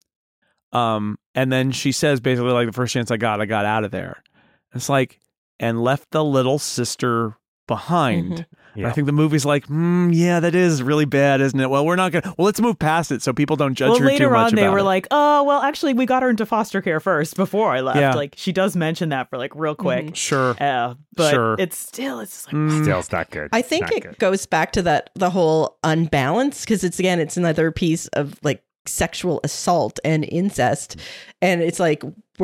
S3: Um, and then she says basically like, the first chance I got, I got out of there. It's like, and left the little sister behind.
S4: Mhm.
S3: And I think the movie's like, hmm, yeah, that is really bad, isn't it? Well, we're not gonna. Well, let's move past it so people don't judge
S6: Well,
S3: her too
S6: later
S3: much
S6: on, they
S3: about
S6: were
S3: it.
S6: like, "Oh, well, actually, we got her into foster care first before I left."
S3: Yeah.
S6: Like she does mention that for like real quick,
S4: Mhm.
S3: sure,
S6: uh, but
S3: Sure.
S6: it's still it's just like
S3: Mm,
S5: Still, it's not good.
S4: I
S5: It's
S4: think
S5: not
S4: it
S5: good.
S4: goes back to that the whole unbalance, because it's again it's another piece of like sexual assault and incest, and it's like we're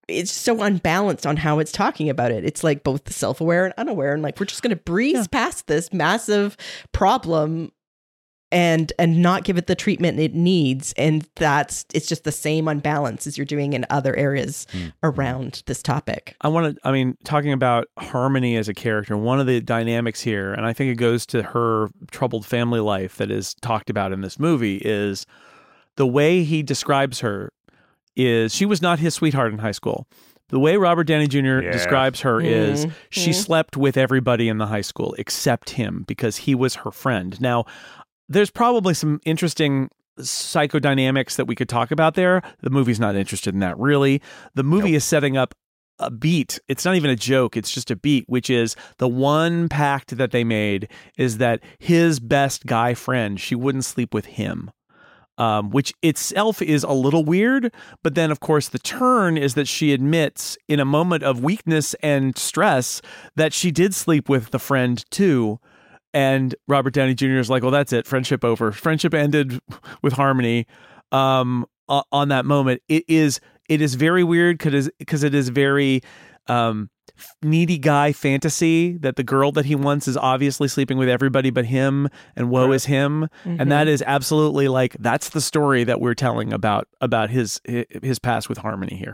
S4: it's so unbalanced on how it's talking about it. It's like both self-aware and unaware, and like we're just going to breeze yeah. past this massive problem and and not give it the treatment it needs. And that's it's just the same unbalance as you're doing in other areas mm. around this topic.
S3: I want to, I mean, talking about Harmony as a character, one of the dynamics here, and I think it goes to her troubled family life that is talked about in this movie, is the way he describes her is she was not his sweetheart in high school. The way Robert Downey Junior Yeah. describes her mm. is she mm. slept with everybody in the high school except him because he was her friend. Now, there's probably some interesting psychodynamics that we could talk about there. The movie's not interested in that, really. The movie nope. is setting up a beat. It's not even a joke. It's just a beat, which is the one pact that they made is that his best guy friend, she wouldn't sleep with him. Um, which itself is a little weird. But then, of course, the turn is that she admits in a moment of weakness and stress that she did sleep with the friend, too. And Robert Downey Junior is like, well, that's it. Friendship over. Friendship ended with Harmony um, on that moment. It is it is very weird because it is very um, needy guy fantasy that the girl that he wants is obviously sleeping with everybody but him, and woe right. is him. Mm-hmm. And that is absolutely like, that's the story that we're telling about about his his past with Harmony here.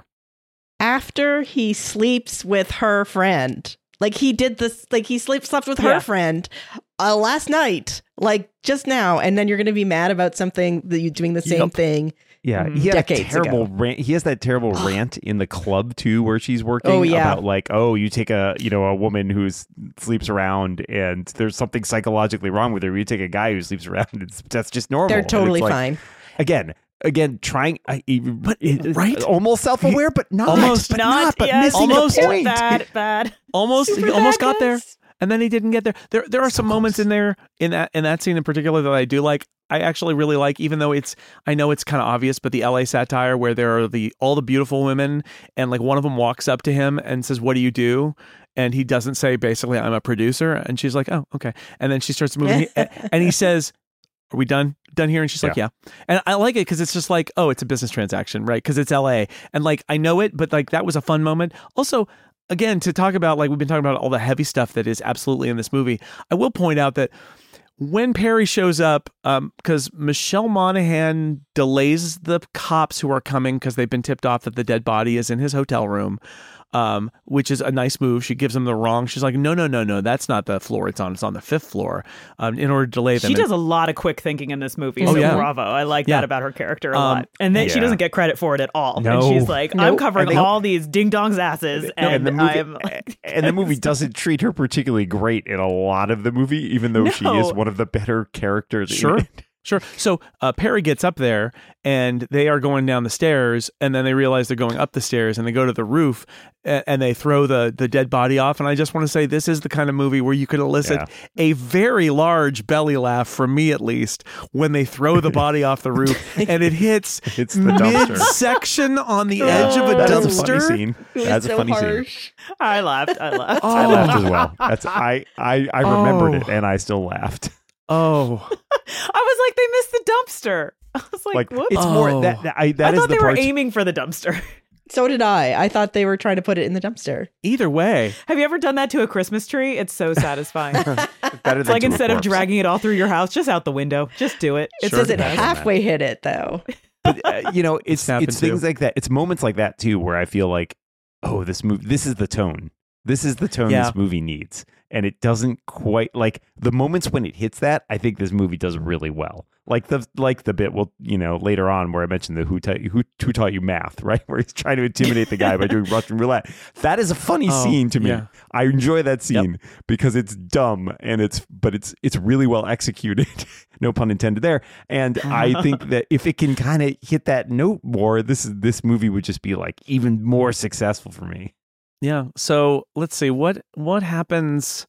S4: After he sleeps with her friend. Like he did this, like he slept slept with her yeah. friend uh, last night, like just now, and then you're going to be mad about something that you're doing the same
S5: yep.
S4: thing.
S5: Yeah,
S4: mm,
S5: he had
S4: decades
S5: a terrible
S4: ago.
S5: rant. He has that terrible rant in the club too, where she's working
S4: oh, yeah.
S5: about like, oh, you take a you know a woman who sleeps around, and there's something psychologically wrong with her. You take a guy who sleeps around, it's, that's just normal.
S4: They're totally
S5: like,
S4: fine.
S5: Again. Again, trying, uh, but it,
S3: right,
S5: almost self-aware, but not,
S3: almost
S5: but
S6: not,
S5: not, but
S6: yes,
S5: missing
S3: almost
S5: the point.
S6: Bad, bad.
S3: Almost,
S6: Super
S3: he almost
S6: bad,
S3: got there,
S6: guys.
S3: and then he didn't get there. There, there are
S5: So
S3: some
S5: close.
S3: moments in there in that in that scene in particular that I do like. I actually really like, even though it's, I know it's kind of obvious, but the L A satire where there are the all the beautiful women, and like one of them walks up to him and says, "What do you do?" And he doesn't say basically, "I'm a producer," and she's like, "Oh, okay," and then she starts moving, and he says, "Are we done? Done here?" And she's like, yeah. yeah. And I like it because it's just like, oh, it's a business transaction, right? Because it's L A. And like, I know it, but like, that was a fun moment. Also, again, to talk about, like, we've been talking about all the heavy stuff that is absolutely in this movie. I will point out that when Perry shows up, um, because Michelle Monaghan delays the cops who are coming because they've been tipped off that the dead body is in his hotel room. Um, which is a nice move. She gives them the wrong. She's like, no, no, no, no, that's not the floor it's on. It's on the fifth floor. Um, in order to delay them.
S6: She
S3: and,
S6: does a lot of quick thinking in this movie.
S3: Oh,
S6: so
S3: yeah.
S6: bravo. I like
S3: yeah.
S6: that about her character a
S3: um,
S6: lot. And then
S5: yeah.
S6: she doesn't get credit for it at all.
S5: No.
S6: And she's like,
S5: No.
S6: I'm covering
S5: And they,
S6: all these ding dongs asses,
S5: no,
S6: and,
S5: and the movie,
S6: I'm like,
S5: and the movie doesn't treat her particularly great in a lot of the movie, even though
S6: No.
S5: she is one of the better characters.
S3: Sure.
S5: In it.
S3: Sure. So uh, Perry gets up there and they are going down the stairs, and then they realize they're going up the stairs, and they go to the roof and, and they throw the, the dead body off. And I just want to say, this is the kind of movie where you could elicit
S5: Yeah.
S3: a very large belly laugh, from me at least, when they throw the body off the roof and it hits
S5: It's the dumpster.
S3: midsection on the edge of a
S5: That
S3: dumpster.
S5: is a funny scene.
S4: It was
S5: That's a
S4: so
S5: funny scene.
S4: harsh.
S6: I laughed. I laughed.
S3: Oh.
S5: I laughed as well. That's I I, I remembered
S3: Oh.
S5: it, and I still laughed.
S3: Oh.
S6: I was like, they missed the dumpster. I was like,
S5: Like
S6: whoops.
S5: it's
S3: Oh.
S5: more that, that I that
S6: I
S5: is
S6: thought
S5: the
S6: they were
S5: part.
S6: aiming for the dumpster.
S4: So did I. I thought they were trying to put it in the dumpster.
S3: Either way.
S6: Have you ever done that to a Christmas tree? It's so satisfying.
S5: better
S6: It's
S5: than
S6: like
S5: to a
S6: instead of
S5: corpse.
S6: dragging it all through your house, just out the window. Just do it. It's
S4: It doesn't
S5: does.
S4: halfway hit it, though.
S5: But, uh, you know, it's
S3: happened
S5: it's things
S3: too.
S5: like that. It's moments like that too, where I feel like, oh, this movie, this is the tone. This is the tone
S3: Yeah.
S5: this movie needs, and it doesn't quite like the moments when it hits that. I think this movie does really well. Like the like the bit, well, you know, later on where I mentioned the who taught you, who, who taught you math, right? Where he's trying to intimidate the guy by doing Russian roulette. That is a funny
S3: Oh,
S5: scene to me.
S3: yeah.
S5: I enjoy that scene because it's dumb and it's but it's it's really well executed. No pun intended there. And I think that if it can kind of hit that note more, this is this movie would just be like even more successful for me.
S3: Yeah. So let's see what what happens.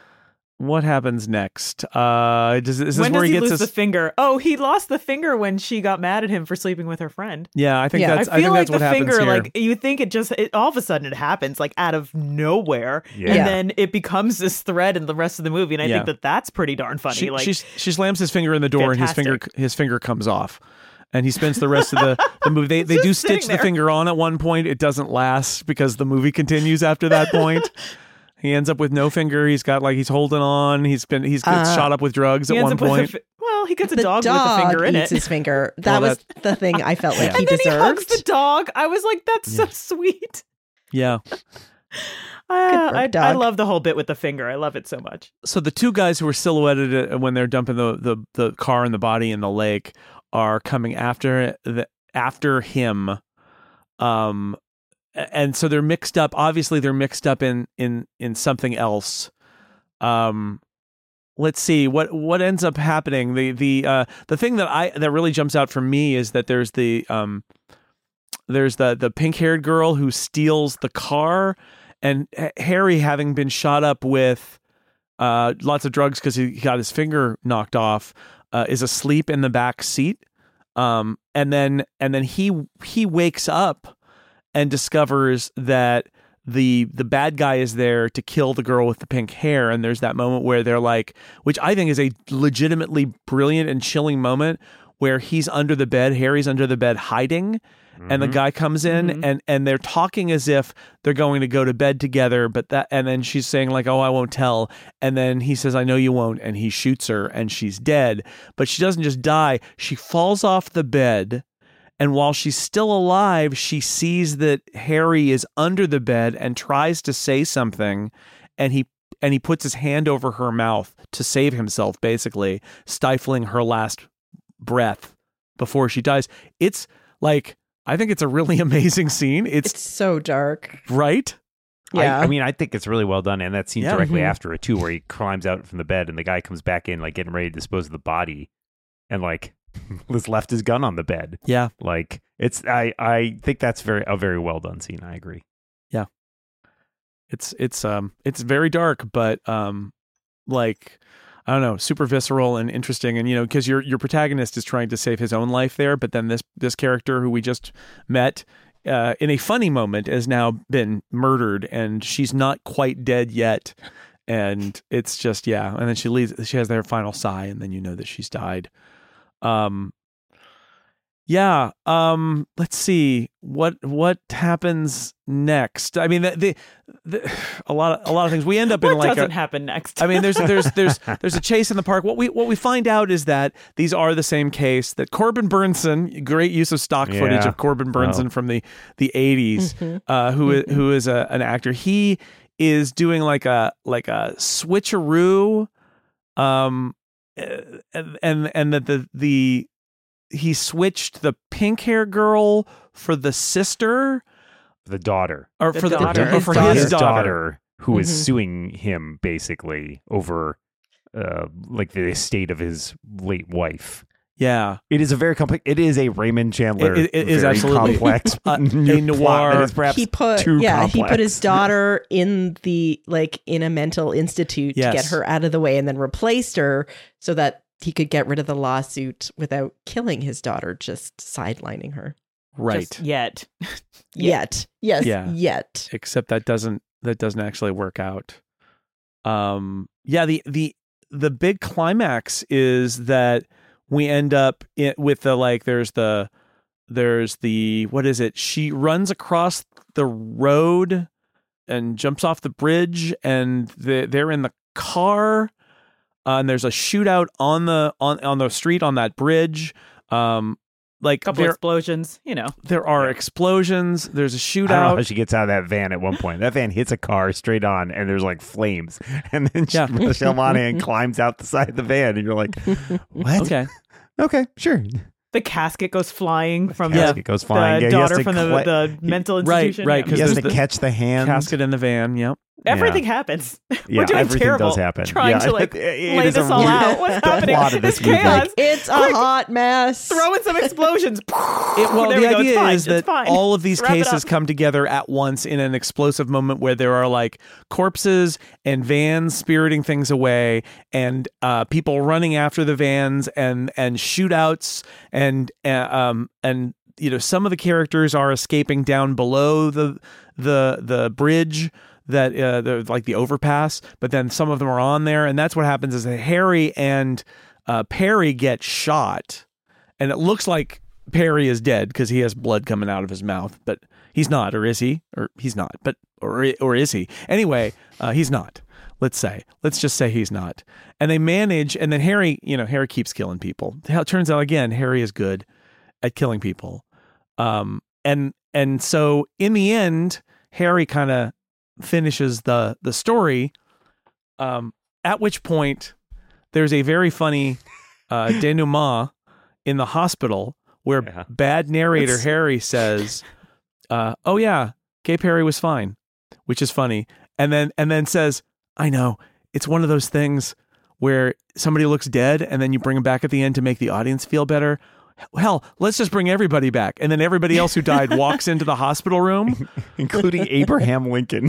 S3: What happens next? Uh, does, is this
S6: when
S3: where
S6: does
S3: he
S6: he
S3: gets
S6: lose
S3: his?
S6: the finger? Oh, he lost the finger when she got mad at him for sleeping with her friend.
S3: Yeah, I think
S4: Yeah.
S3: that's.
S6: I feel
S3: think
S6: like
S3: that's what
S6: the
S3: happens
S6: finger,
S3: here.
S6: like you think it just it, all of a sudden it happens like out of nowhere,
S5: Yeah.
S6: and
S4: Yeah.
S6: then it becomes this thread in the rest of the movie. And I
S3: Yeah.
S6: think that that's pretty darn funny.
S3: she,
S6: like
S3: she's, she slams his finger in the door, and his finger
S6: Fantastic.
S3: his finger comes off, And he spends the rest of the, the movie. They they
S6: Just
S3: do
S6: sitting
S3: stitch the
S6: there.
S3: finger on at one point. It doesn't last because the movie continues after that point. He ends up with no finger. He's got like he's holding on. He's been he's gets
S4: Uh,
S3: shot up with drugs
S6: He
S3: at
S6: ends
S3: one
S6: up with a
S3: point.
S6: fi- well, he gets a
S4: the
S6: dog,
S4: dog
S6: with a finger in
S4: eats
S6: it.
S4: his finger. That
S3: Well,
S4: was the thing I felt like
S3: Yeah.
S4: he
S6: and then he hugs
S4: deserved.
S6: the dog. I was like, that's so sweet.
S3: Yeah.
S6: Uh,
S4: work,
S6: I, I
S4: dog.
S6: love the whole bit with the finger. I love it so much.
S3: So the two guys who were silhouetted uh, when they're dumping the, the, the car and the body in the lake are coming after the, after him. Um, and so they're mixed up. Obviously, they're mixed up in in in something else. Um, let's see what what ends up happening. The the uh, the thing that I that really jumps out for me is that there's the um, there's the the pink haired girl who steals the car, and H- Harry, having been shot up with uh, lots of drugs because he got his finger knocked off, uh, is asleep in the back seat. Um, and then and then he he wakes up and discovers that the the bad guy is there to kill the girl with the pink hair. And there's that moment where they're like, which I think is a legitimately brilliant and chilling moment, where he's under the bed, Harry's under the bed hiding, and the guy comes in
S6: Mhm.
S3: and and they're talking as if they're going to go to bed together, but that and then she's saying like, oh, I won't tell, and then he says, I know you won't, and he shoots her and she's dead. But she doesn't just die, she falls off the bed, and while she's still alive, she sees that Harry is under the bed and tries to say something, and he and he puts his hand over her mouth to save himself, basically stifling her last breath before she dies. It's like, I think it's a really amazing scene. It's,
S4: It's so dark.
S3: right.
S4: Yeah.
S5: I, I mean, I think it's really well done, and that scene
S3: Yeah.
S5: directly
S4: Mhm.
S5: after it too, where he climbs out from the bed, and the guy comes back in, like getting ready to dispose of the body, and like has left his gun on the bed.
S3: Yeah.
S5: Like it's, I, I think that's very a very well done scene. I agree.
S3: It's it's um it's very dark, but um like I don't know, super visceral and interesting. And you know, because your your protagonist is trying to save his own life there, but then this this character who we just met uh, in a funny moment has now been murdered, and she's not quite dead yet. And it's just yeah, and then she leaves. She has their final sigh, and then you know that she's died. Um, yeah. Um, let's see what what happens next. I mean, the, the, the a lot of a lot of things. We end up
S6: What
S3: in like
S6: doesn't
S3: a,
S6: happen next?
S3: I mean, there's there's there's there's a chase in the park. What we what we find out is that these are the same case. That Corbin Burnson, great use of stock footage
S5: Yeah.
S3: of Corbin Burnson
S5: Wow.
S3: from the the eighties,
S4: Mhm.
S3: uh, who is who is a, an actor. He is doing like a like a switcheroo, um, and and and that the the he switched the pink hair girl for the sister
S5: The daughter,
S3: or
S6: The
S3: for the
S6: daughter.
S3: or for
S4: His
S3: his daughter.
S5: who is
S4: Mhm.
S5: suing him basically over, uh, like the estate of his late wife.
S3: Yeah.
S5: It is a very complex. It is a Raymond Chandler.
S3: It- it is
S5: very
S3: absolutely
S5: complex.
S3: a- a
S5: plot
S3: noir.
S5: that is perhaps
S4: he put
S5: too
S4: yeah he put
S5: complex.
S4: his daughter in the like in a mental institute
S3: Yes.
S4: to get her out of the way, and then replaced her so that he could get rid of the lawsuit without killing his daughter, just sidelining her.
S3: Right.
S6: Just yet.
S4: Yet, yes,
S3: Yeah.
S4: yet.
S3: Except that doesn't that doesn't actually work out. Um yeah, the the the big climax is that we end up in, with the like there's the there's the what is it? She runs across the road and jumps off the bridge, and the, they're in the car, uh, and there's a shootout on the on on the street on that bridge. Um like
S6: Couple
S3: there
S6: explosions, you know.
S3: there are explosions, there's a
S5: I don't know how
S3: shootout.
S5: she gets out of that van at one point. That van hits a car straight on, and there's like flames. And then she,
S3: Yeah.
S5: Michelle Monaghan climbs out the side of the van, and you're like, "What?
S3: Okay.
S5: okay, sure."
S6: The casket goes flying from
S3: Yeah.
S5: Casket goes flying.
S6: the
S5: Yeah, he has
S6: daughter
S5: to
S6: from the,
S5: cle-
S6: the mental
S3: Right,
S6: institution.
S3: right,
S6: Yeah.
S3: because
S5: He has
S3: there's
S5: to
S3: the
S5: catch the hand.
S3: Casket in the van, yep.
S6: Everything happens.
S5: Yeah,
S6: We're doing
S5: everything
S6: terrible
S5: does happen.
S6: trying
S5: Yeah.
S6: to like
S5: It
S6: lay
S5: is a
S6: this all
S5: weird-
S6: out. What's
S5: the
S6: happening?
S5: plot of this
S6: It's
S5: movie.
S6: chaos.
S4: It's a hot mess.
S6: Throw in some explosions.
S3: It, well,
S6: There
S3: the
S6: we go. It's
S3: idea
S6: fine.
S3: is
S6: It's
S3: that
S6: fine.
S3: all of these
S6: Wrap it
S3: cases
S6: up.
S3: come together at once in an explosive moment where there are like corpses and vans spiriting things away, and uh, people running after the vans, and and shootouts, and uh, um and you know some of the characters are escaping down below the the the bridge that uh, the, like the overpass, but then some of them are on there, and that's what happens is that Harry and uh, Perry get shot, and it looks like Perry is dead because he has blood coming out of his mouth, but he's not, or is he? Or he's not, but or or is he? Anyway, uh, he's not. Let's say, let's just say he's not. And they manage, and then Harry, you know, Harry keeps killing people. It turns out again, Harry is good at killing people. Um, and and so in the end, Harry kind of finishes the the story. Um, at which point, there's a very funny uh, denouement in the hospital where
S5: Yeah.
S3: bad narrator
S5: That's-
S3: Harry says, uh, "Oh yeah, Gay Perry was fine," which is funny, and then and then says, "I know it's one of those things where somebody looks dead, and then you bring them back at the end to make the audience feel better." Hell, let's just bring everybody back, and then everybody else who died walks into the hospital room,
S5: including Abraham Lincoln,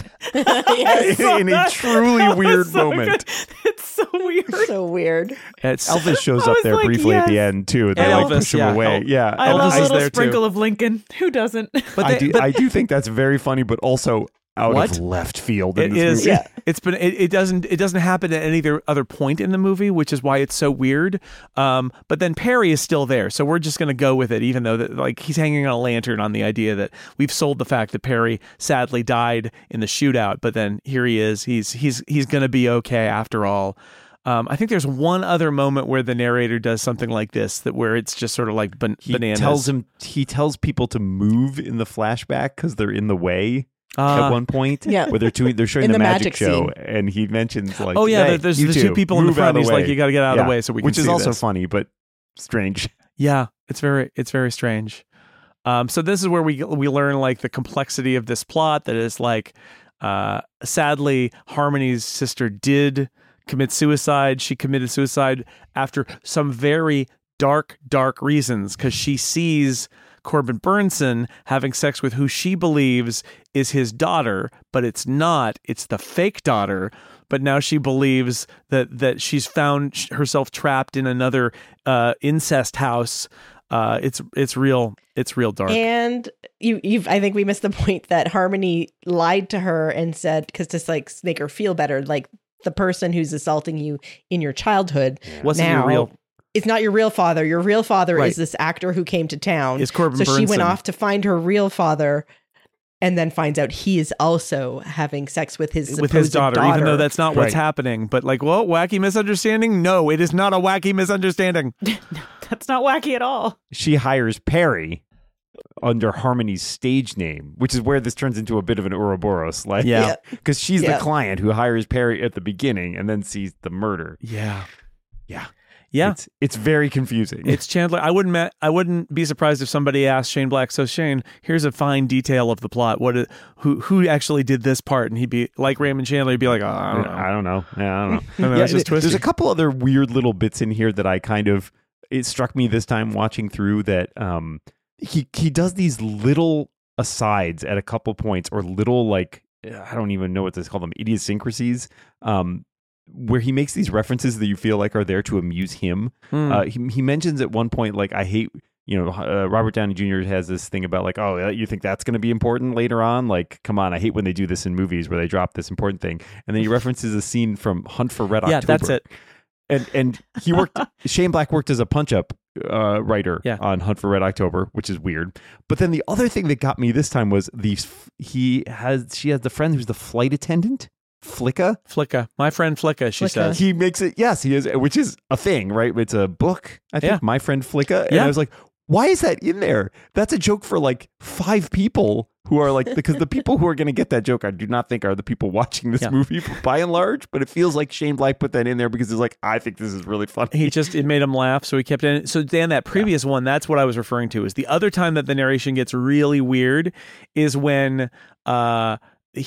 S4: Yes.
S5: in a truly
S6: That was
S5: weird
S6: so
S5: moment.
S6: good. It's so weird.
S4: So weird.
S3: It's
S5: Elvis shows
S6: I
S5: up
S6: was
S5: there
S6: like,
S5: briefly at the
S6: yes.
S5: end too. They
S3: And
S5: like
S3: Elvis,
S5: push him
S3: yeah.
S5: away.
S3: El-
S5: Yeah,
S6: I
S3: Elvis
S6: love a
S3: is
S6: little
S3: there, too.
S6: sprinkle of Lincoln. Who doesn't?
S3: but
S5: I
S3: they-
S5: do.
S3: but
S5: I do think that's very funny, but also out
S3: What?
S5: of left field. In
S3: It
S5: this
S3: is.
S5: movie.
S4: Yeah.
S3: It's been. It, it doesn't. It doesn't happen at any other other point in the movie, which is why it's so weird. Um, but then Perry is still there, so we're just going to go with it, even though that like he's hanging on a lantern on the idea that we've sold the fact that Perry sadly died in the shootout. But then here he is. He's he's he's going to be okay after all. Um, I think there's one other moment where the narrator does something like this, that where it's just sort of like ban-
S5: He
S3: bananas.
S5: tells him. He tells people to move in the flashback because they're in the way.
S3: Uh,
S5: at one point,
S4: yeah.
S5: where they're doing, they're showing
S4: In
S5: the,
S4: the
S5: magic,
S4: magic
S5: show,
S4: scene.
S5: and he mentions like,
S3: Oh, yeah,
S5: hey,
S3: there's
S5: you
S3: the two people in the
S5: move out
S3: front.
S5: of
S3: He's
S5: the
S3: like,
S5: way.
S3: you got to get out of
S5: Yeah.
S3: the way so we can
S5: which is
S3: see
S5: also
S3: this.
S5: funny, but strange.
S3: Yeah, it's very it's very strange. Um, so this is where we we learn like the complexity of this plot. That is like, uh, sadly, Harmony's sister did commit suicide. She committed suicide after some very dark, dark reasons because she sees Corbin Burnson having sex with who she believes is his daughter, but it's not. It's the fake daughter. But now she believes that that she's found herself trapped in another uh, incest house. Uh, it's it's real. It's real dark.
S4: And you, you've, I think we missed the point that Harmony lied to her and said, because to like make her feel better, like the person who's assaulting you in your childhood
S3: Wasn't
S4: now,
S3: your real-
S4: it's not your real father. Your real father
S3: Right.
S4: is this actor who came to town.
S3: Is Corbin
S4: so she went
S3: Burnson.
S4: off to find her real father, and then finds out he is also having sex with his
S3: with his
S4: supposed
S3: daughter, even though that's not what's
S5: Right.
S3: happening. But like, well, wacky misunderstanding? No, it is not a wacky misunderstanding.
S6: That's not wacky at all.
S5: She hires Perry under Harmony's stage name, which is where this turns into a bit of an Ouroboros, like,
S3: Yeah.
S4: Yeah.
S5: because she's
S4: Yeah.
S5: the client who hires Perry at the beginning and then sees the murder.
S3: Yeah,
S5: Yeah,
S3: yeah.
S5: it's it's very confusing.
S3: It's Chandler. I wouldn't. Ma- I wouldn't be surprised if somebody asked Shane Black. So Shane, here's a fine detail of the plot. What? Is, who? Who actually did this part? And he'd be like Raymond Chandler. He'd be like, oh, I don't know.
S5: I don't know. Yeah, I don't know.
S3: No, no,
S5: yeah,
S3: it's just
S5: th- there's
S3: twisty.
S5: a couple other weird little bits in here that I kind of it struck me this time watching through that um he he does these little asides at a couple points or little like I don't even know what to call them idiosyncrasies um where he makes these references that you feel like are there to amuse him.
S3: Hmm.
S5: Uh, he he mentions at one point like I hate. You know, uh, Robert Downey Junior has this thing about like, oh, you think that's going to be important later on? Like, come on, I hate when they do this in movies where they drop this important thing. And then he references a scene from Hunt for Red
S3: yeah,
S5: October.
S3: that's it.
S5: And and he worked. Shane Black worked as a punch-up uh, writer
S3: Yeah.
S5: on Hunt for Red October, which is weird. But then the other thing that got me this time was the he has she has the friend who's the flight attendant, Flicka.
S3: Flicka, my friend Flicka. She
S4: Flicka.
S3: says.
S5: He makes it. Yes, he is, which is a thing, right? It's a book. I think
S3: Yeah.
S5: My Friend Flicka. And
S3: Yeah.
S5: I was like, why is that in there? That's a joke for like five people who are like, because the people who are going to get that joke, I do not think are the people watching this
S3: Yeah.
S5: movie by and large, but it feels like Shane Black put that in there because it's like, I think this is really funny.
S3: He just, it made him laugh, so he kept it in. So, Dan, that previous one, that's what I was referring to. Is the other time that the narration gets really weird is when uh,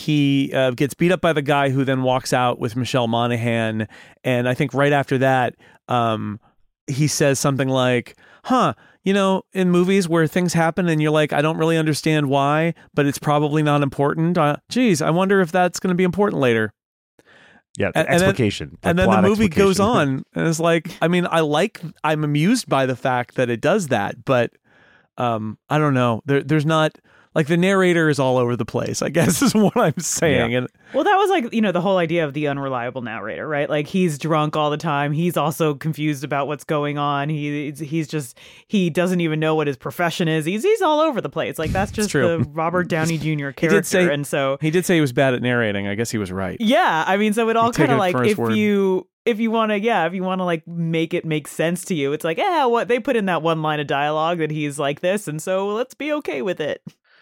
S3: he uh, gets beat up by the guy who then walks out with Michelle Monaghan. And I think right after that, um, he says something like, huh, you know, in movies where things happen and you're like, I don't really understand why, but it's probably not important. Uh, geez, I wonder if that's going to be important later.
S5: Yeah, the
S3: And- and then-
S5: explication.
S3: And then the movie goes on, and it's like, I mean, I like, I'm amused by the fact that it does that, but um, I don't know. There, there's not like the narrator is all over the place, I guess is what I'm saying.
S5: Yeah.
S3: And
S6: Well, that was like, you know, the whole idea of the unreliable narrator, right? Like he's drunk all the time. He's also confused about what's going on. He he's just he doesn't even know what his profession is. He's he's all over the place. Like that's just
S3: true.
S6: the Robert Downey Junior
S3: He did
S6: character.
S3: say-
S6: and so
S3: he did say he was bad at narrating. I guess he was right.
S6: yeah, I mean, so it all
S3: You take
S6: kind of
S3: it
S6: like
S3: for his
S6: if
S3: word.
S6: you if you want to, yeah, if you want to like make it make sense to you, it's like, yeah, what they put in that one line of dialogue that he's like this, and so let's be okay with it.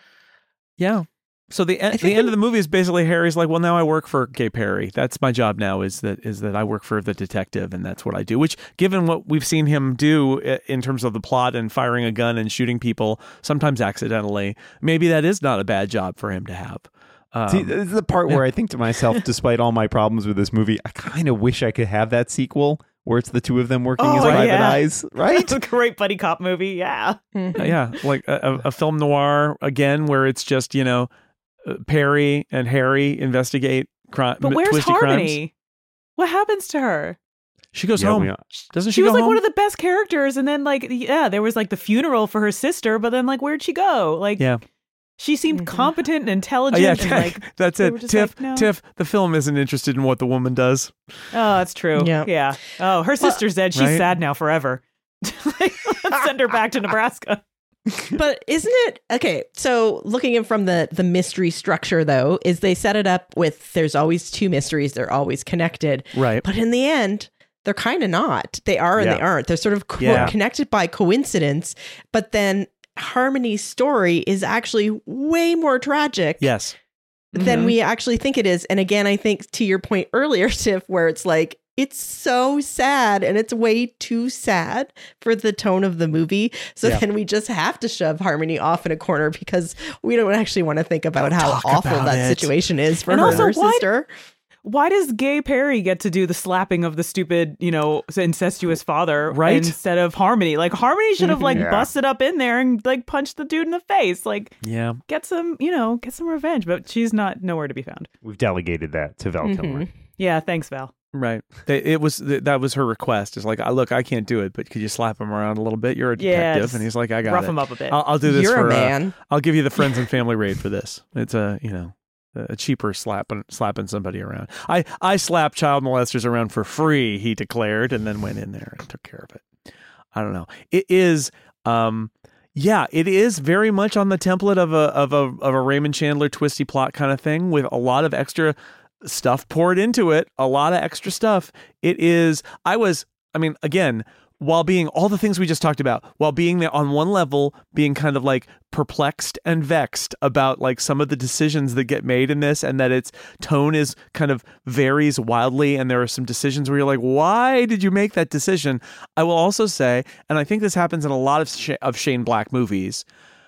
S3: Yeah. So the en- the
S4: think
S3: end of the movie is basically Harry's like, well, now I work for Gay Perry. That's my job now. Is that is that I work for the detective, and that's what I do. Which, given what we've seen him do i- in terms of the plot and firing a gun and shooting people, sometimes accidentally, maybe that is not a bad job for him to have. Um,
S5: See, this is the part where I think to myself, despite all my problems with this movie, I kind of wish I could have that sequel where it's the two of them working
S6: Oh,
S5: as private
S6: yeah.
S5: eyes, right?
S6: It's a great buddy cop movie. Yeah.
S3: yeah, like a, a film noir again, where it's just you know uh, Perry and Harry investigate crime.
S6: But where's
S3: twisty
S6: Harmony?
S3: crimes.
S6: What happens to her?
S3: She goes
S5: Yeah,
S3: home.
S5: we-
S3: Doesn't she,
S6: She was
S3: go
S6: like
S3: home?
S6: one of the best characters, and then like yeah, there was like the funeral for her sister, but then like where'd she go? Like
S3: yeah.
S6: she seemed
S4: Mhm.
S6: competent and
S3: Oh,
S6: intelligent,
S3: yeah,
S6: and like
S3: that's
S6: they
S3: it.
S6: were just
S3: Tiff,
S6: like, no.
S3: Tiff, the film isn't interested in what the woman does.
S6: oh, that's true.
S4: Yeah.
S6: Yeah. Oh, her sister's dead. She's
S3: right?
S6: sad now forever. Like, let's send her back to Nebraska.
S4: But isn't it okay? So looking at from the the mystery structure, though, is they set it up with there's always two mysteries. They're always connected,
S3: Right.
S4: but in the end, they're kind of not. They are and
S5: Yeah.
S4: they aren't. They're sort of co-
S3: Yeah.
S4: connected by coincidence. But then Harmony's story is actually way more tragic
S3: Yes.
S4: than
S6: Mhm.
S4: we actually think it is. And again, I think to your point earlier, Tiff, where it's like, it's so sad and it's way too sad for the tone of the movie. So
S3: Yeah.
S4: then we just have to shove Harmony off in a corner because we don't actually want to think about how
S3: talk
S4: awful
S3: about
S4: that
S3: it.
S4: situation is for
S6: And
S4: her
S6: also,
S4: her
S6: why-
S4: sister.
S6: Why does Gay Perry get to do the slapping of the stupid, you know, incestuous father
S3: Right?
S6: instead of Harmony? Like Harmony should have like
S5: Yeah.
S6: busted up in there and like punched the dude in the face. Like
S3: Yeah.
S6: get some, you know, get some revenge. But she's not nowhere to be found.
S5: We've delegated that to Val Kilmer.
S4: Mhm.
S6: Yeah, thanks, Val.
S3: Right. They, it was th- that was her request. It's like, I look, I can't do it, but could you slap him around a little bit? You're a
S6: Yeah,
S3: detective,
S6: just
S3: and he's like, I got
S6: Rough
S3: it.
S6: him up a bit.
S3: I'll, I'll do this
S4: You're
S3: for.
S4: a
S3: uh,
S4: man.
S3: I'll give you the friends and family raid for this. It's a you know a cheaper slapping slapping somebody around. I I slap child molesters around for free. He declared, and then went in there and took care of it. I don't know. It is. Um, yeah, it is very much on the template of a of a of a Raymond Chandler twisty plot kind of thing with a lot of extra stuff poured into it, a lot of extra stuff. It is, I was, I mean, again, while being all the things we just talked about, while being there on one level, being kind of like perplexed and vexed about like some of the decisions that get made in this, and that its tone is kind of varies wildly. And there are some decisions where you're like, why did you make that decision? I will also say, and I think this happens in a lot of, Sh- of Shane Black movies,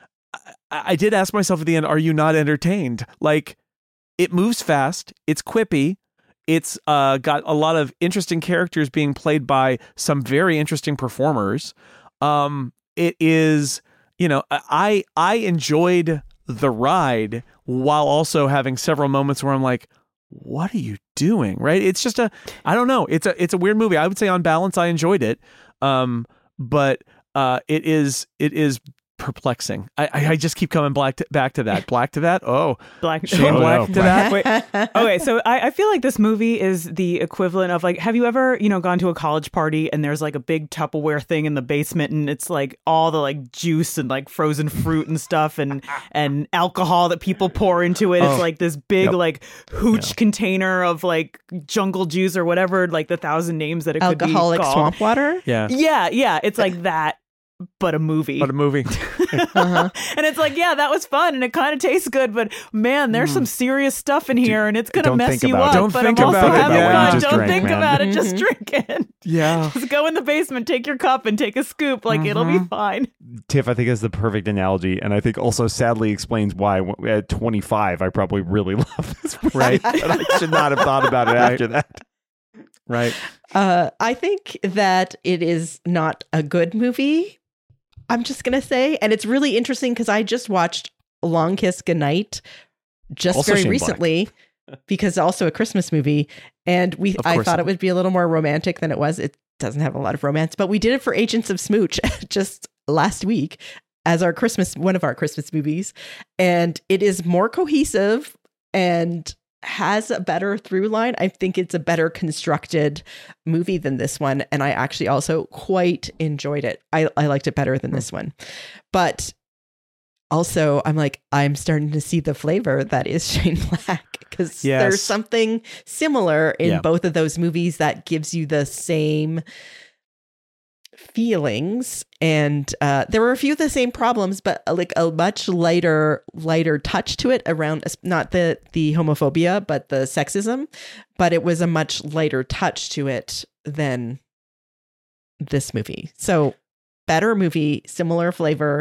S3: I-, I did ask myself at the end, are you not entertained? Like, it moves fast. It's quippy. It's uh, got a lot of interesting characters being played by some very interesting performers. Um, it is, you know, I I enjoyed the ride while also having several moments where I'm like, what are you doing? Right? It's just a, I don't know. It's a it's a weird movie. I would say on balance, I enjoyed it. Um, but uh, it is it is. perplexing. I, I I just keep coming black to, back to that. Black to that. Oh,
S6: Black
S3: Shane
S6: oh,
S3: Black
S6: no.
S3: to that.
S6: Wait. Okay, so I, I feel like this movie is the equivalent of like, have you ever, you know, gone to a college party and there's like a big Tupperware thing in the basement and it's like all the like juice and like frozen fruit and stuff and and alcohol that people pour into it.
S3: Oh.
S6: It's like this big
S3: Yep.
S6: like hooch container of like jungle juice or whatever, like the thousand names that it could
S4: Alcoholic
S6: be called.
S4: swamp water.
S3: Yeah.
S6: Yeah, yeah, it's like that, but a movie.
S3: But a movie.
S4: Uh-huh.
S6: And it's like, yeah, that was fun and it kind of tastes good, but man, there's some serious stuff in here and it's going to
S5: don't
S6: mess
S5: think
S6: you
S5: about
S6: up.
S5: it.
S3: Don't
S6: but
S3: think
S6: I'm also
S3: about it.
S6: having
S3: Yeah,
S6: fun.
S3: just
S6: Don't
S5: drink,
S6: think
S5: man.
S6: about it. Just
S4: Mhm.
S6: drink it.
S3: Yeah.
S6: Just go in the basement, take your cup and take a scoop. Like, it'll be fine.
S5: Tiff, I think is the perfect analogy, and I think also sadly explains why w- at twenty-five I probably really love this movie.
S3: Right.
S5: But I should not have thought about it
S3: Right.
S5: after that.
S3: Right.
S4: Uh, I think that it is not a good movie. I'm just going to say. And it's really interesting because I just watched Long Kiss Goodnight just
S5: Also
S4: very
S5: Shane Black.
S4: recently because also a Christmas movie. And we,
S3: Of
S4: I
S3: course
S4: thought
S3: it
S4: it would be a little more romantic than it was. It doesn't have a lot of romance, but we did it for Agents of Smooch just last week. as our Christmas, one of our Christmas movies. And it is more cohesive and has a better through line. I think it's a better constructed movie than this one. And I actually also quite enjoyed it. I, I liked it better than this one. But also, I'm like, I'm starting to see the flavor that is Shane Black, because
S3: Yes.
S4: there's something similar in
S3: Yeah.
S4: both of those movies that gives you the same feelings. And uh, there were a few of the same problems, but uh, like a much lighter, lighter touch to it around not the the homophobia, but the sexism. But it was a much lighter touch to it than this movie. So better movie, similar flavor.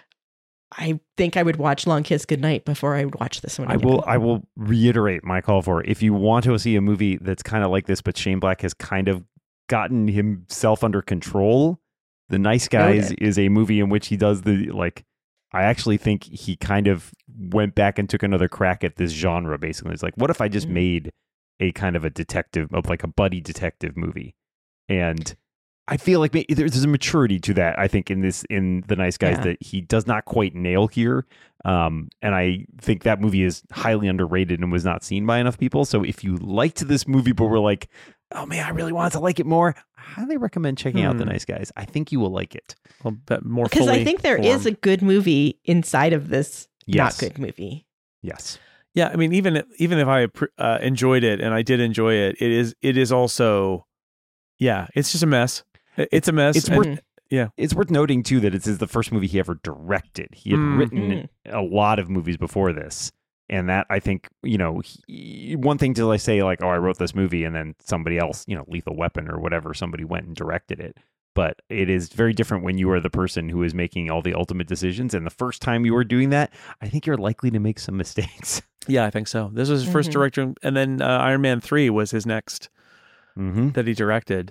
S4: I think I would watch Long Kiss Goodnight before I would watch this one
S5: I
S4: again.
S5: will I will reiterate my call for if you want to see a movie that's kind of like this, but Shane Black has kind of gotten himself under control. The Nice Guys
S4: Noted.
S5: is a movie in which he does the like I actually think he kind of went back and took another crack at this genre. Basically, it's like, what if I just
S4: Mhm.
S5: made a kind of a detective of like a buddy detective movie? And I feel like maybe there's a maturity to that. I think in this in The Nice Guys
S4: Yeah.
S5: that he does not quite nail here. Um, and I think that movie is highly underrated and was not seen by enough people. So if you liked this movie but were like, oh man, I really wanted to like it more, I highly recommend checking out The
S3: Hmm.
S5: Nice Guys. I think you will like it.
S3: A bit more
S4: Because I
S3: fully
S4: think there is a
S3: formed.
S4: good movie inside of this
S5: Yes.
S4: not good movie.
S5: Yes.
S3: Yeah, I mean, even if, even if I uh, enjoyed it, and I did enjoy it, it is it is also, yeah, it's just a mess. It- It's a mess.
S5: It's
S3: and-
S5: worth
S3: yeah.
S5: It's worth noting too that it's the first movie he ever directed. He had
S3: Mm.
S5: written a lot of movies before this. And that, I think, you know, he, one thing to like say like, oh, I wrote this movie, and then somebody else, you know, Lethal Weapon or whatever, somebody went and directed it. But it is very different when you are the person who is making all the ultimate decisions. And the first time you are doing that, I think you're likely to make some mistakes.
S3: Yeah, I think so. This was his first
S4: Mhm.
S3: director, and then uh, Iron Man three was his next
S5: Mm-hmm.
S3: that he directed.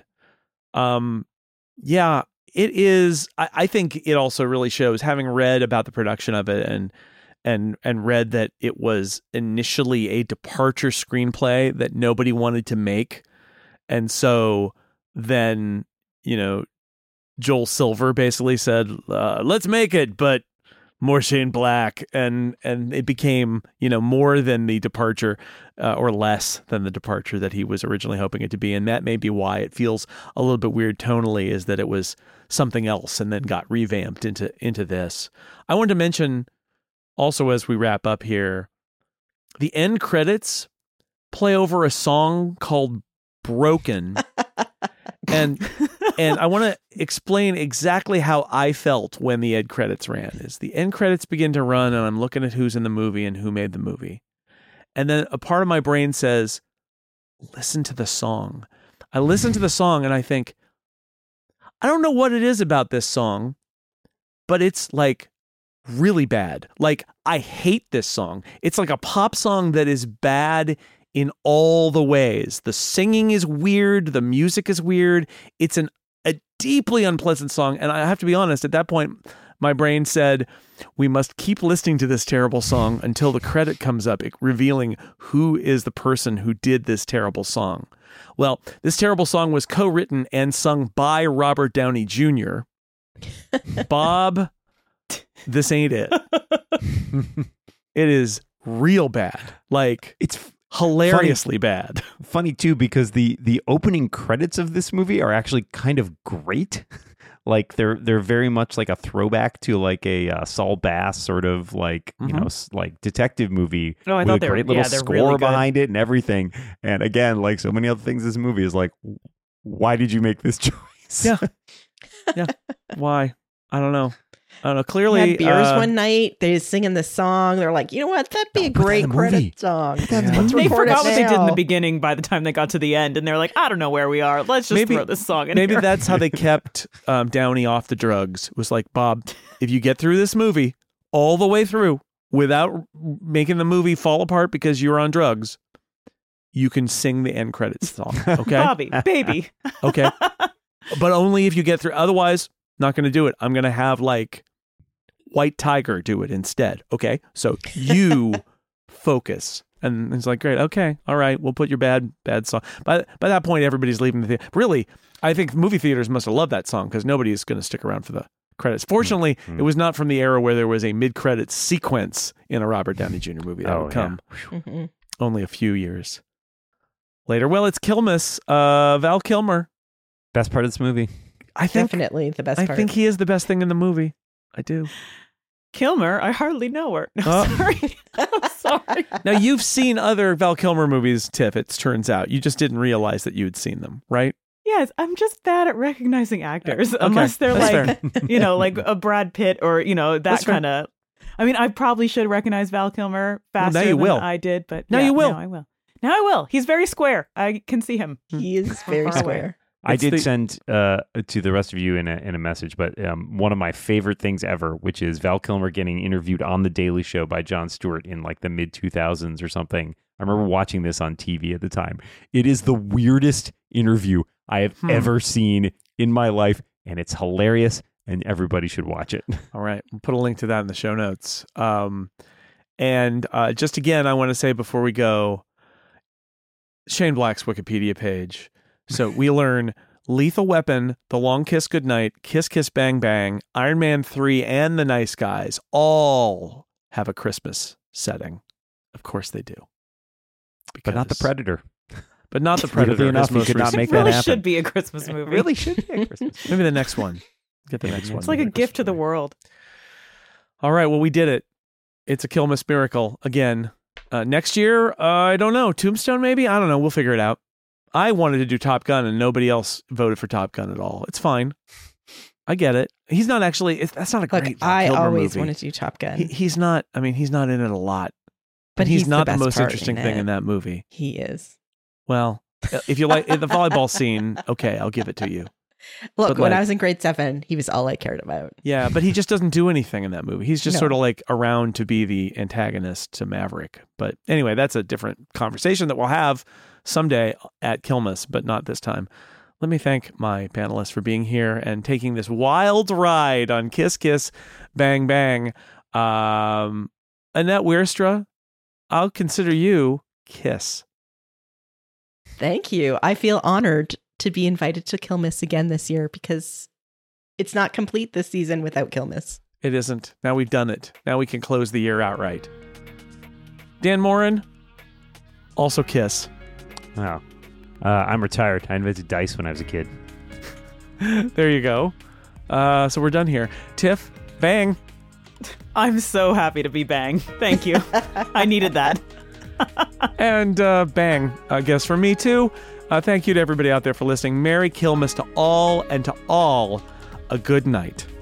S3: Um, yeah, it is. I, I think it also really shows, having read about the production of it and and and read that it was initially a departure screenplay that nobody wanted to make, and so then you know Joel Silver basically said, uh, "Let's make it," but more Shane Black, and and it became you know more than the departure uh, or less than the departure that he was originally hoping it to be, and that may be why it feels a little bit weird tonally, is that it was something else and then got revamped into into this. I wanted to mention also, as we wrap up here, the end credits play over a song called "Broken," and and I want to explain exactly how I felt when the end credits ran. Is the end credits begin to run, and I'm looking at who's in the movie and who made the movie. And then a part of my brain says, listen to the song. I listen to the song and I think, I don't know what it is about this song, but it's like really bad. Like, I hate this song. It's like a pop song that is bad in all the ways. The singing is weird. The music is weird. It's an a deeply unpleasant song. And I have to be honest, at that point, my brain said, we must keep listening to this terrible song until the credit comes up, revealing who is the person who did this terrible song. Well, this terrible song was co-written and sung by Robert Downey Junior Bob, this ain't it. It is real bad. Like,
S5: It's
S3: hilariously bad.
S5: funny too, because the the opening credits of this movie are actually kind of great. Like they're they're very much like a throwback to like a uh, Saul Bass sort of like you
S3: Mhm.
S5: know s- like detective movie
S6: Oh, I
S5: with
S6: thought
S5: a
S6: they were-
S5: great little
S6: yeah, they're
S5: score
S6: really good.
S5: behind it and everything. And again, like so many other things, this movie is like, why did you make this choice?
S3: Yeah. Yeah. Why? I don't know. I don't know. Clearly,
S4: They had beers
S3: uh,
S4: one night. They was singing the song. They're like, you know what? That'd be
S5: No,
S4: a
S5: put that
S4: great
S5: in the movie.
S4: credit song.
S5: that in the
S4: Let's
S5: movie.
S6: They
S4: record
S6: forgot
S4: it
S6: what they did in the
S4: now.
S6: beginning by the time they got to the end, and they're like, I don't know where we are. Let's just
S3: Maybe-
S6: throw this song in
S3: maybe
S6: here.
S3: that's how they kept um, Downey off the drugs. It was like, Bob, if you get through this movie all the way through without making the movie fall apart because you're on drugs, you can sing the end credits song. Okay.
S6: Bobby, baby.
S3: Okay. But only if you get through. Otherwise, not going to do it. I'm going to have like White Tiger do it instead. Okay. So you focus. And it's like, great. Okay. All right. We'll put your bad, bad song. By, by that point, everybody's leaving the theater. Really, I think movie theaters must have loved that song because nobody is going to stick around for the credits. Fortunately,
S5: Mm-hmm.
S3: it was not from the era where there was a mid-credits sequence in a Robert Downey Junior movie. That
S5: Oh,
S3: would come
S4: Mhm.
S3: only a few years later. Well, it's Kilmus, uh, Val Kilmer.
S5: Best part of this movie.
S3: I think
S4: Definitely the best
S3: I
S4: part.
S3: think he is the best thing in the movie. I do.
S6: Kilmer, I hardly know her. No,
S3: Oh.
S6: sorry. I'm sorry.
S3: Now, you've seen other Val Kilmer movies, Tiff, it turns out. You just didn't realize that you had seen them, right?
S6: Yes, I'm just bad at recognizing actors
S3: Okay,
S6: unless they're
S3: that's
S6: like, you know, like a Brad Pitt or, you know, that
S3: That's fair.
S6: kind of. I mean, I probably should recognize Val Kilmer
S3: Well,
S6: faster
S3: now you
S6: than
S3: will.
S6: I did, but
S3: Now
S6: yeah,
S3: you will.
S6: Now I will. Now I will. He's very square. I can see him.
S4: He is very
S6: Far away.
S4: square.
S5: I
S3: It's
S5: did
S3: the-
S5: send uh, to the rest of you in a, in a message, but um, one of my favorite things ever, which is Val Kilmer getting interviewed on The Daily Show by Jon Stewart in like the mid two thousands or something. I remember watching this on T V at the time. It is the weirdest interview I have
S3: Hmm.
S5: ever seen in my life, and it's hilarious, and everybody should watch it.
S3: All right. We'll put a link to that in the show notes. Um, and uh, just again, I want to say before we go, Shane Black's Wikipedia page. So we learn Lethal Weapon, The Long Kiss Goodnight, Kiss Kiss Bang Bang, Iron Man three, and The Nice Guys all have a Christmas setting. Of course they do.
S5: But not the
S3: Because-
S5: Predator.
S3: But not the
S5: Weirdly
S3: Predator.
S5: enough,
S3: his
S5: you
S3: most
S5: could not
S3: recent
S5: make
S6: It
S5: that
S6: really
S5: happen.
S6: should be a Christmas movie.
S5: It really should be a Christmas.
S3: Maybe the next one. Get the
S5: Maybe
S3: next
S5: the
S3: one.
S6: It's like a gift to the world.
S3: All right, well, we did it. It's a Kilmus miracle again. Uh, next year, uh, I don't know. Tombstone, maybe? I don't know. We'll figure it out. I wanted to do Top Gun, and nobody else voted for Top Gun at all. It's fine. I get it. He's not actually. It's, that's not a
S4: Look,
S3: great. Val
S4: I
S3: Kilmer
S4: always
S3: movie.
S4: wanted to do Top Gun.
S3: He, he's not. I mean, he's not in it a lot.
S4: But
S3: he's,
S4: he's the
S3: not the,
S4: best
S3: most
S4: part
S3: interesting
S4: in
S3: thing
S4: it.
S3: in that movie.
S4: He is.
S3: Well, if you like the volleyball scene, okay, I'll give it to you.
S4: Look,
S3: But
S4: when
S3: like-
S4: I was in grade seven, he was all I cared about.
S3: Yeah, but he just doesn't do anything in that movie. He's just
S4: No.
S3: sort of like around to be the antagonist to Maverick. But anyway, that's a different conversation that we'll have someday at Kilmus, but not this time. Let me thank my panelists for being here and taking this wild ride on Kiss Kiss Bang Bang. Um, Annette Wierstra, I'll consider you Kiss.
S4: Thank you. I feel honored to be invited to Kilmus again this year because it's not complete this season without Kilmus.
S3: It isn't. Now we've done it. Now we can close the year outright. Dan Morin, also Kiss.
S5: Wow. Uh, I'm retired. I invented dice when I was a kid.
S3: There you go. Uh, so we're done here. Tiff, Bang.
S6: I'm so happy to be Bang. Thank you. I needed that.
S3: And uh, Bang, I guess for me too. Uh, thank you to everybody out there for listening. Merry Kilmus to all, and to all, a good night.